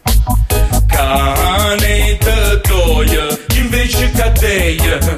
cane te toia invece che te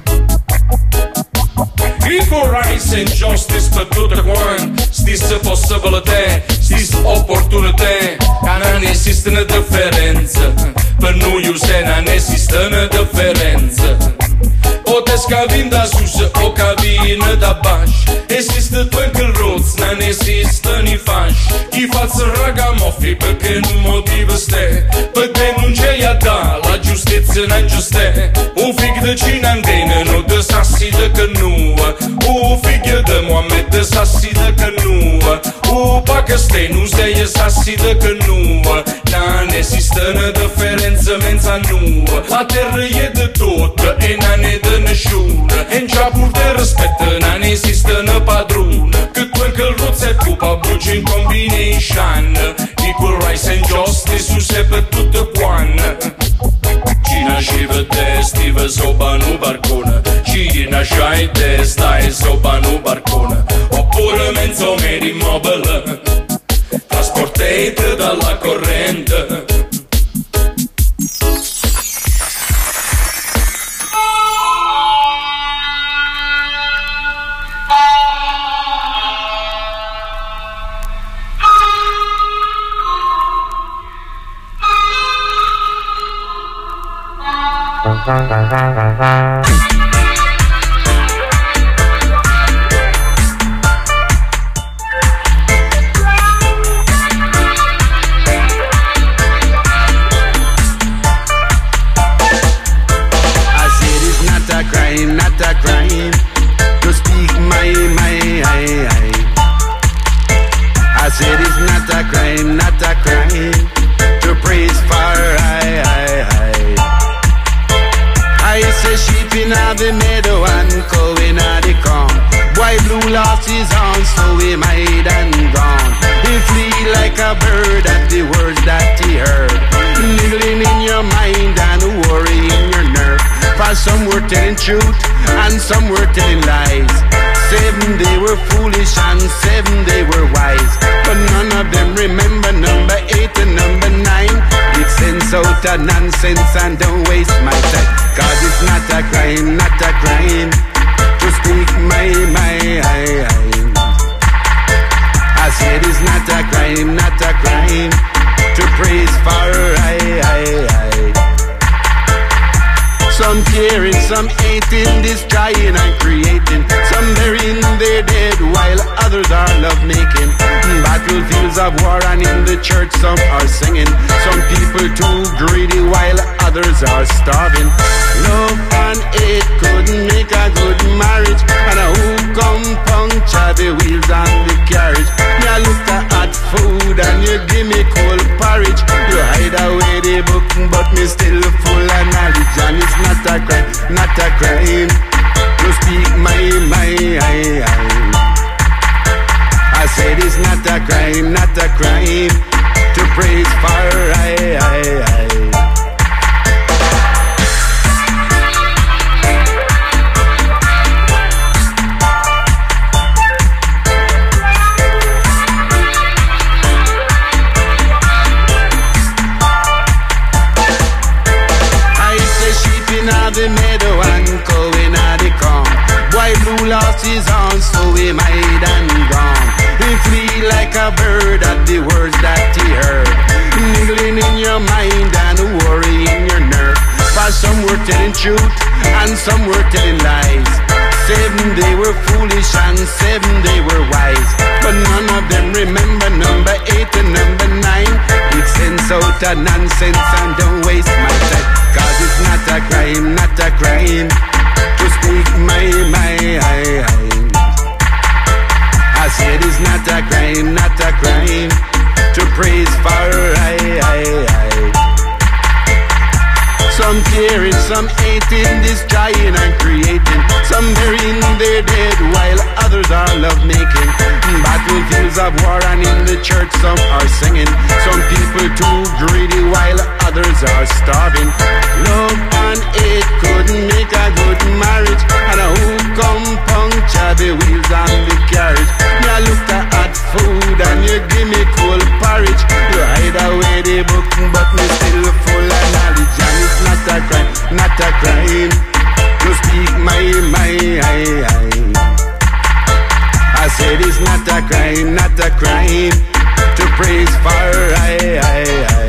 Equal rights and justice per tutte quante Stesse possibilità, stesse opportunità Che non esiste una differenza Per noi non esiste una differenza Potessi che viene da sus o che viene da basso Esiste anche il roz, non esiste ni fasci Chi fa il ragamoffi perché non motivo ste Per denunciare a da la giustizia non giusta Un figlio di Cinandene non de sassi de canoa Un figlio di Mohammed de sassi de canoa Un pakistano non sei sassi de canoa Non esiste una differenza menza nua La terra è di tutto e non è di nessuno E in già pur de rispetto non esiste una padrona Che tu anche il rozzo e pupa bruci in combination Equal rights and justice su se per tutte quante Cina și vede stive soba nu barcone Cina șai te stai soba nu barcone Oppure mezzo meri mobile Trasportate dalla corrente Some were telling truth and some were telling lies. 7 they were foolish and 7 they were wise. But none of them remember number 8 and number 9. It sends out a nonsense and don't waste my time. Cause it's not a crime, not a crime to speak my I said it's not a crime, not a crime to praise for Some caring, some hating, destroying and creating. Some burying their dead while others are love-making. Battlefields of war and in the church some are singing. Some people too greedy while others are starving. Love and hate couldn't make a good marriage. And who come puncture the wheels on the carriage? Me I look at hot food and you give me cold porridge. You hide away the book but me still full of knowledge. And it's not a crime, not a crime to speak my. I said it's not a crime, not a crime to praise for I. The meadow and going at the corn. Boy Blue lost his arms, so he might and gone. He flee like a bird at the words that he heard, niggling in your mind and worry in your nerve. For some were telling truth and some were telling lies. 7 they were foolish and 7 they were wise, but none of them remember number 8 and number 9. It sends out a nonsense and don't waste my time, 'cause it's not a crime, not a crime to speak my. I said it's not a crime, not a crime to praise for I. Some caring, some hating, destroying and creating. Some burying their dead while others are love-making. Battlefields of war and in the church some are singing. Some people too greedy while others are starving. Love and hate couldn't make a good marriage, and who come puncture the wheels on the carriage? You look at hot food and you give me cold porridge. You hide away the book but me still full of knowledge. And it's not a crime, not a crime to speak my. I said it's not a crime, not a crime to praise for I.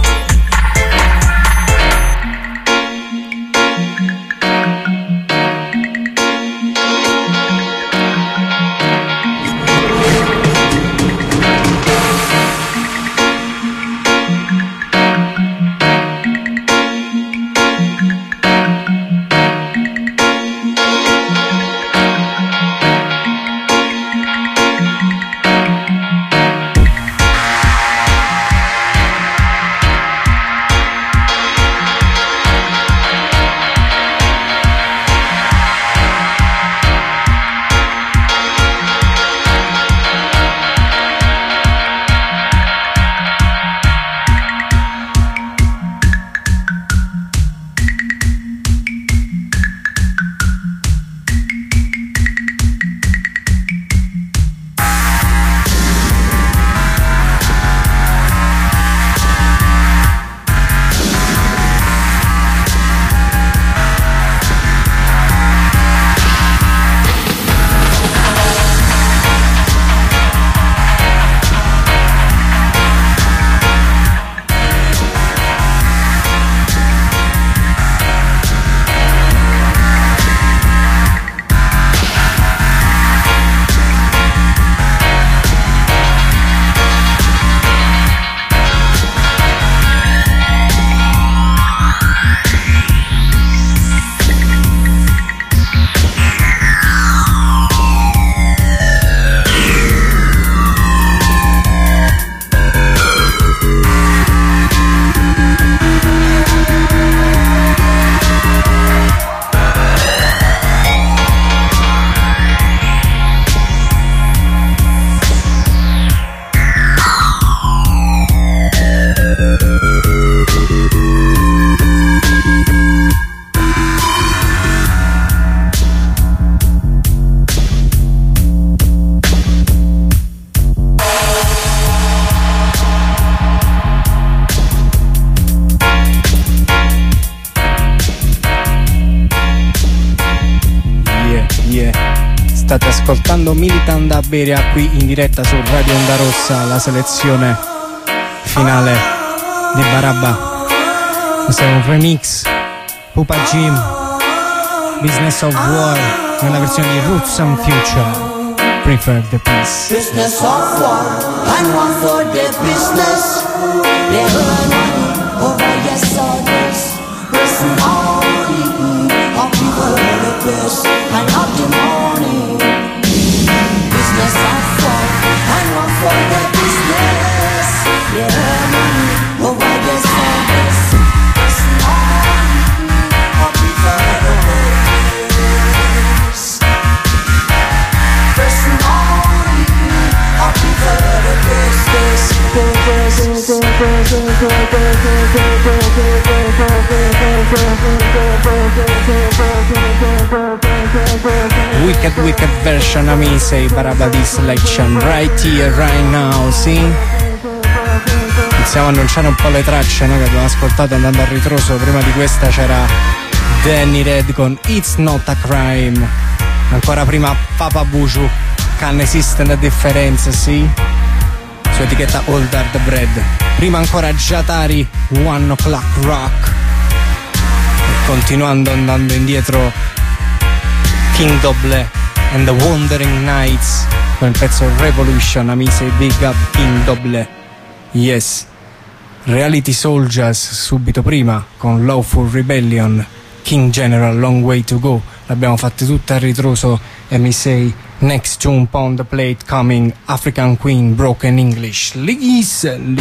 State ascoltando Militant da Beria qui in diretta su Radio Onda Rossa, la selezione finale di Barabba. Questo è un remix Pupa Jim, Business of War, nella versione di Roots and Future, Prefer the Peace. Business of war and one for the business. They earn money over your soldiers. Listen all of people in the best and of the morning. Business of war and one for the business. They earn money over your soldiers. Listen all of people wicked version of me say Barabadi selection right here, right now, see? Iniziamo a annunciare un po' le tracce, no? Che abbiamo ascoltato andando a ritroso. Prima di questa c'era Danny Red con It's Not a Crime. Ancora prima Papa Buju, Can Esiste una differenza, sì? Su etichetta Old Hard Bread. Prima ancora Jatari, 1 O'Clock Rock. E continuando andando indietro King Doble and the Wandering Nights con il pezzo Revolution. Amici, big up King Doble. Yes. Reality Soldiers subito prima con Lawful Rebellion, King General Long Way to Go. L'abbiamo fatte tutte a ritroso e mi say next tune on the plate coming African Queen Broken English. Listen.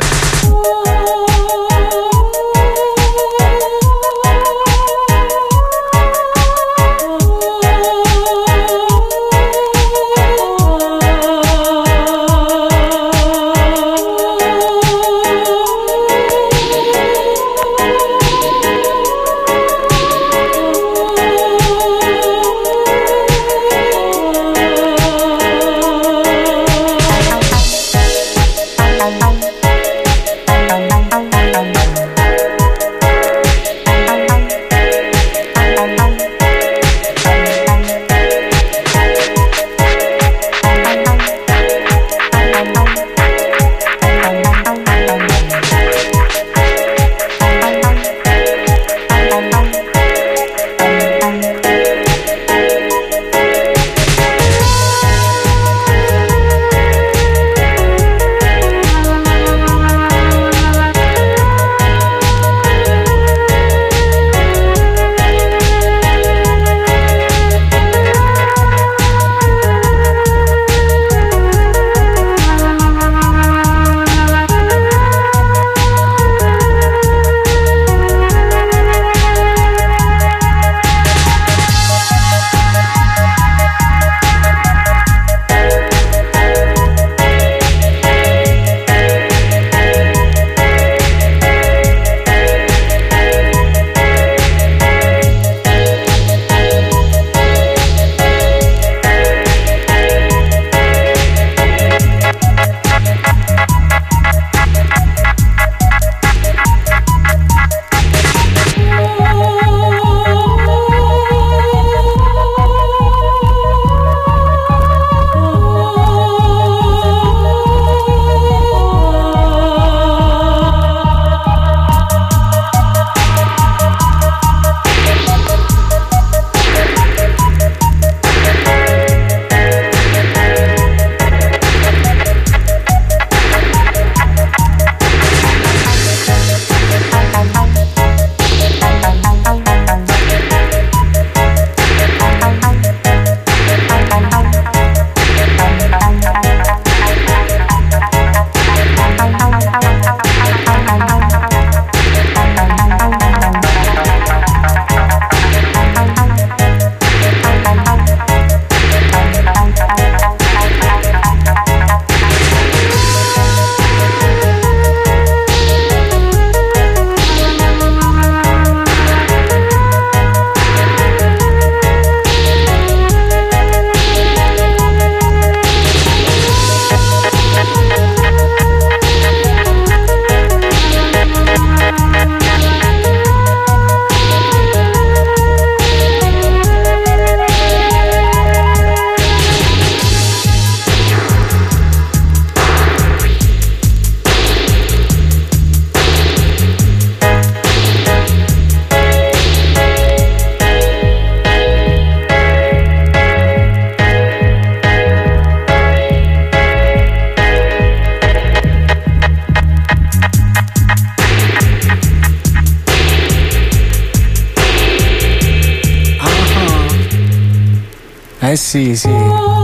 Sì, ci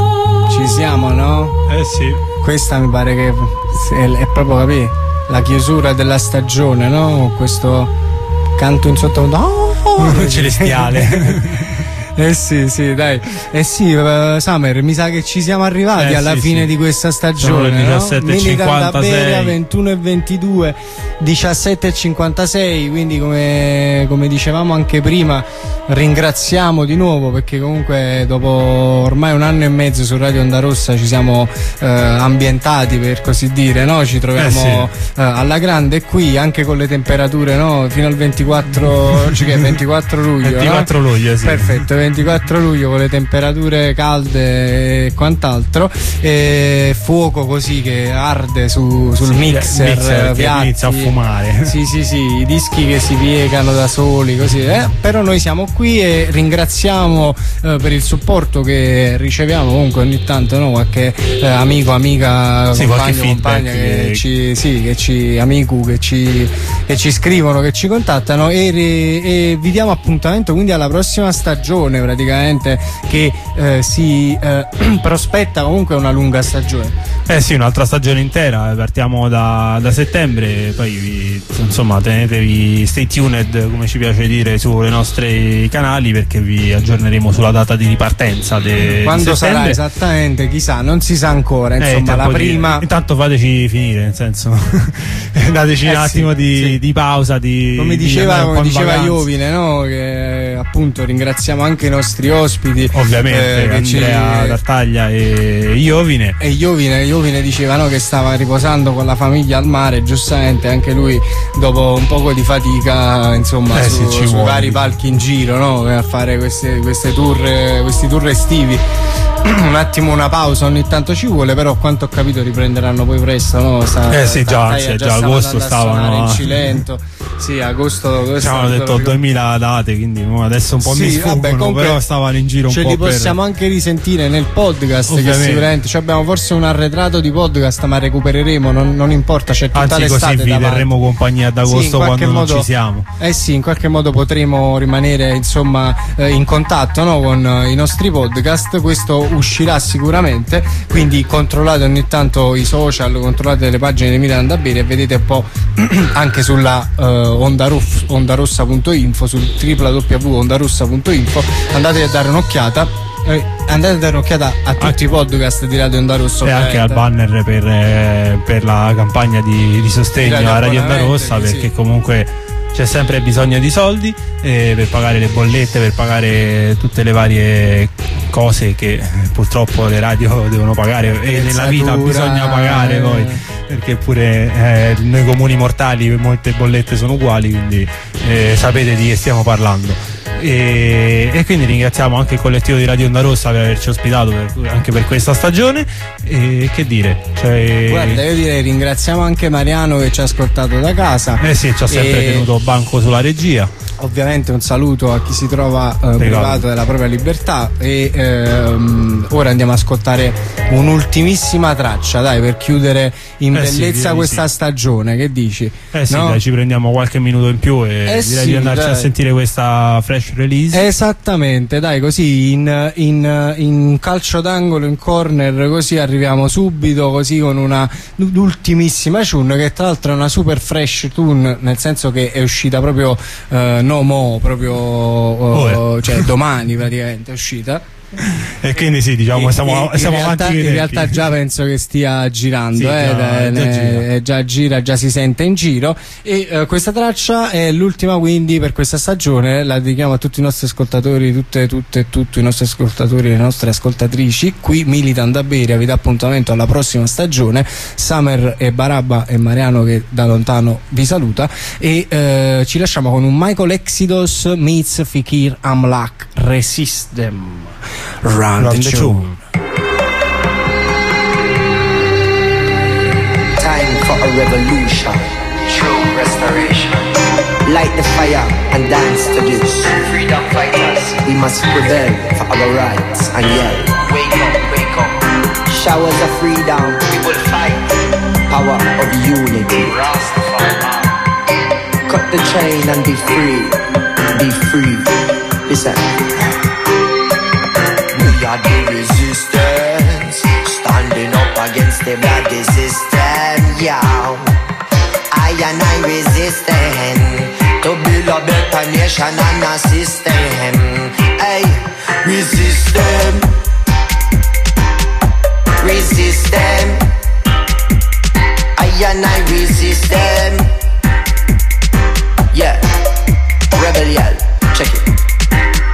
siamo, no? Sì. Questa mi pare che è proprio, capì, la chiusura della stagione, no? Questo canto in sottofondo celestiale. Sì, dai. Summer, mi sa che ci siamo arrivati alla fine di questa stagione. 17:56. 21:22, 17:56, quindi come dicevamo anche prima, ringraziamo di nuovo, perché comunque dopo ormai 1 anno e mezzo su Radio Onda Rossa ci siamo ambientati, per così dire, no? Ci troviamo alla grande qui, anche con le temperature, no? Fino al 24 oggi che è 24 luglio 24 no? luglio, sì. Perfetto, 24 luglio con le temperature calde e quant'altro, e fuoco così che arde sul mixer, che inizia a fumare. Sì, i dischi che si piegano da soli così, però noi siamo qui e ringraziamo per il supporto che riceviamo comunque ogni tanto, no? Qualche amico, amica, compagna che ci scrivono, che ci contattano, e vi diamo appuntamento quindi alla prossima stagione, praticamente, che si prospetta comunque una lunga stagione. Sì, un'altra stagione intera, partiamo da settembre, poi insomma tenetevi stay tuned, come ci piace dire, sui nostri canali, perché vi aggiorneremo sulla data di ripartenza quando sarà esattamente, chissà, non si sa ancora, insomma la prima. Intanto fateci finire, nel senso dateci un attimo di pausa, come diceva Iovine, no? Che appunto ringraziamo anche i nostri ospiti, ovviamente Andrea Tartaglia e Iovine. E Iovine diceva, no, che stava riposando con la famiglia al mare, giustamente anche lui dopo un poco di fatica, insomma, sui vari palchi in giro, no? A fare questi tour estivi. Un attimo una pausa ogni tanto ci vuole, però a quanto ho capito riprenderanno poi presto, no? Già agosto stavano in Cilento. Sì, agosto ci hanno detto 2000 date, quindi adesso un po' mi sfuggono, però stavano in giro un po'. Ce li possiamo anche risentire nel podcast, ovviamente. Che sicuramente abbiamo forse un arretrato di podcast, ma recupereremo, non importa, c'è tutta l'estate. Anzi, così vi terremo compagnia ad agosto, quando non ci siamo. Sì, in qualche modo potremo rimanere, insomma, in contatto, no, con i nostri podcast. Questo uscirà sicuramente, quindi controllate ogni tanto i social, controllate le pagine di Milano da Bere e vedete un po' anche sulla ondarossa.info, sul www.ondarossa.info, andate a dare un'occhiata. A tutti i podcast di Radio Onda Rossa e anche al banner per la campagna di sostegno a Radio Onda Rossa, perché comunque c'è sempre bisogno di soldi per pagare le bollette, per pagare tutte le varie cose che purtroppo le radio devono pagare, e nella vita bisogna pagare poi, perché pure noi comuni mortali molte bollette sono uguali, quindi sapete di che stiamo parlando. E quindi ringraziamo anche il collettivo di Radio Onda Rossa per averci ospitato anche per questa stagione, e che dire, guarda, io direi ringraziamo anche Mariano che ci ha ascoltato da casa, ci ha sempre tenuto banco sulla regia. Ovviamente un saluto a chi si trova privato della propria libertà, e ora andiamo ad ascoltare un'ultimissima traccia, dai, per chiudere in bellezza questa stagione. Che dici? No? Dai, ci prendiamo qualche minuto in più e direi di andarci a sentire questa fresh release. Esattamente, dai, così in calcio d'angolo, in corner, così arriviamo subito, così con l'ultimissima tune, che tra l'altro è una super fresh tune, nel senso che è uscita proprio cioè domani praticamente è uscita. E quindi sì, diciamo siamo avanti. In realtà già penso che stia girando, già gira, già si sente in giro. E questa traccia è l'ultima quindi per questa stagione, la dedichiamo a tutti i nostri ascoltatori, tutti i nostri ascoltatori e le nostre ascoltatrici. Qui Militan da Beria vi dà appuntamento alla prossima stagione. Summer e Barabba e Mariano che da lontano vi saluta, e ci lasciamo con un Michael Exodus meets Fikir Amlak, Resist Them. Run the tune. Time for a revolution, true restoration. Light the fire and dance to this. Freedom fighters, we must prevail for our rights and yell. Wake up, wake up. Showers of freedom, we will fight. Power of unity. Rastafari. Cut the chain and be free. Be free. Listen. We are the resistance, standing up against the bloody system, yeah. I and I resisting to build a better nation and a system. Hey, resist them, resist them. I and I resist them. Yeah, rebel yell, check it.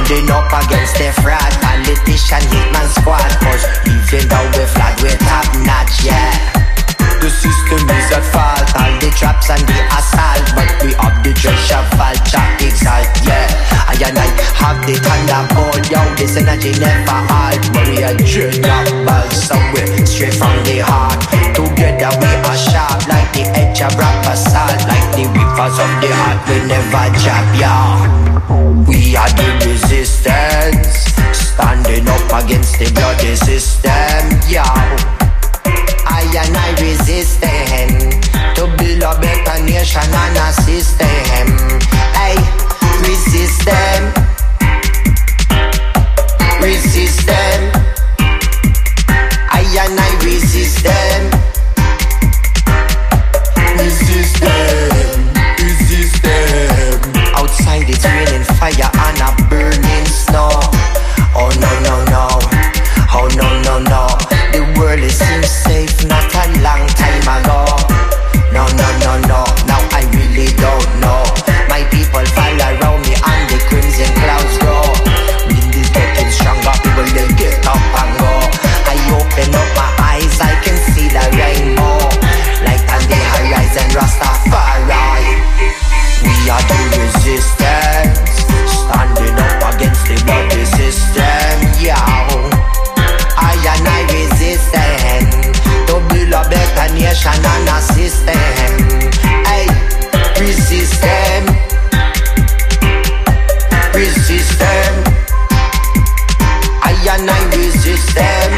standing up against the fraud politician hitman squad. Cause even though we flat, we're top notch, yeah. The system is at fault, all the traps and the assault, but we have the treasure vault, chop exalt, yeah. I have the thunderbolt, yo, this energy never halt, but we are dreadnought, so we're straight from the heart. Together we are sharp, like the edge of rock basalt, like the rivers of the heart, we never drop, yeah. We are the resistance, standing up against the bloody system, yeah. I and I resisting to build a better nation and a system. Hey, resisting, resisting. I and I resisting, resisting, resisting. Outside it's raining fire and a burning snow. Oh no no no, oh no no no. The world is seems safe not a long time ago. No, no, no, no, now I really don't know. My people fall around me and the crimson clouds grow. Wind is getting stronger, people they get up and go. I open up my eyes, I can see the rainbow. Light on the horizon, Rastafari. We are the resistance, standing up against the bloody system, yeah. I and I resisting to build a better nation and a system. Hey, resisting, resisting. I and I resisting.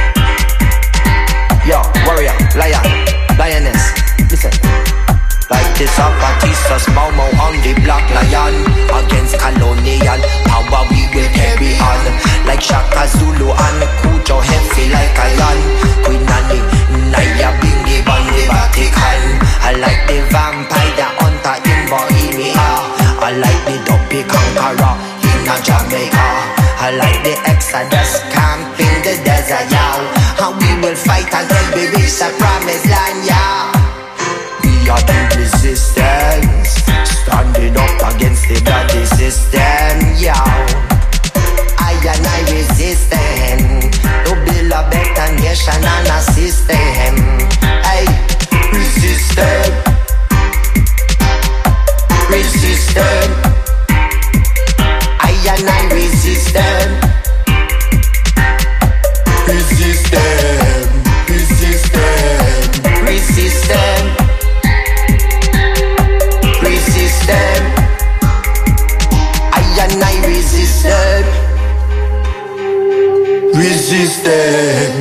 Yo, warrior, lion, lioness, listen. Like this Zapatistas, Momo on the black lion. Against colonial power we will carry on. Like Shaka Zulu and Kujo, heavy like a lion. Queen Nani, Naya Bingi, Bandi, Vatican. I like the vampire, the hunter in Bohemia. I like the dopey conqueror in Jamaica. I like the Exodus camping the desert, y'all. And we will fight until we reach the promised land, yeah. We are the resistance, standing up against the bloody system, yeah. I and I resisting to build a better nation and a system. Hey, resisting, resisting. I and I resisting, resisting, resisting, resisting. Resisting, I and I resisting, resisting.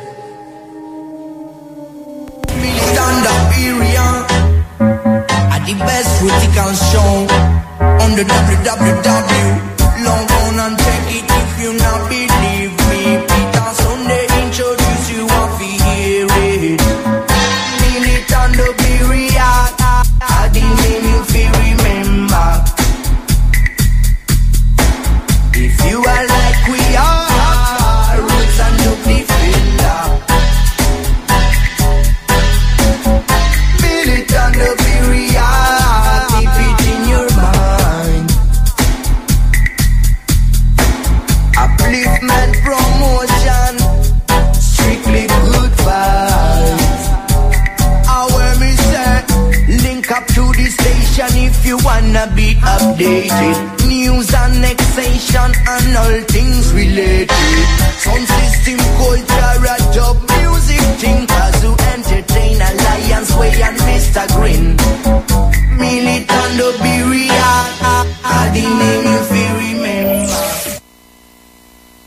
Militant up area at the best critical show on the www. Log on and check it if you not believe me. Peter Sunday introduce you and we hear it. Militant up area. The name you feel remember. If you are like we are, roots and no defender. Militant of area, keep it in your mind. Upliftment promotion, strictly good vibes. Our me say, link up to the station if you wanna be updated. News, annexation and all things related.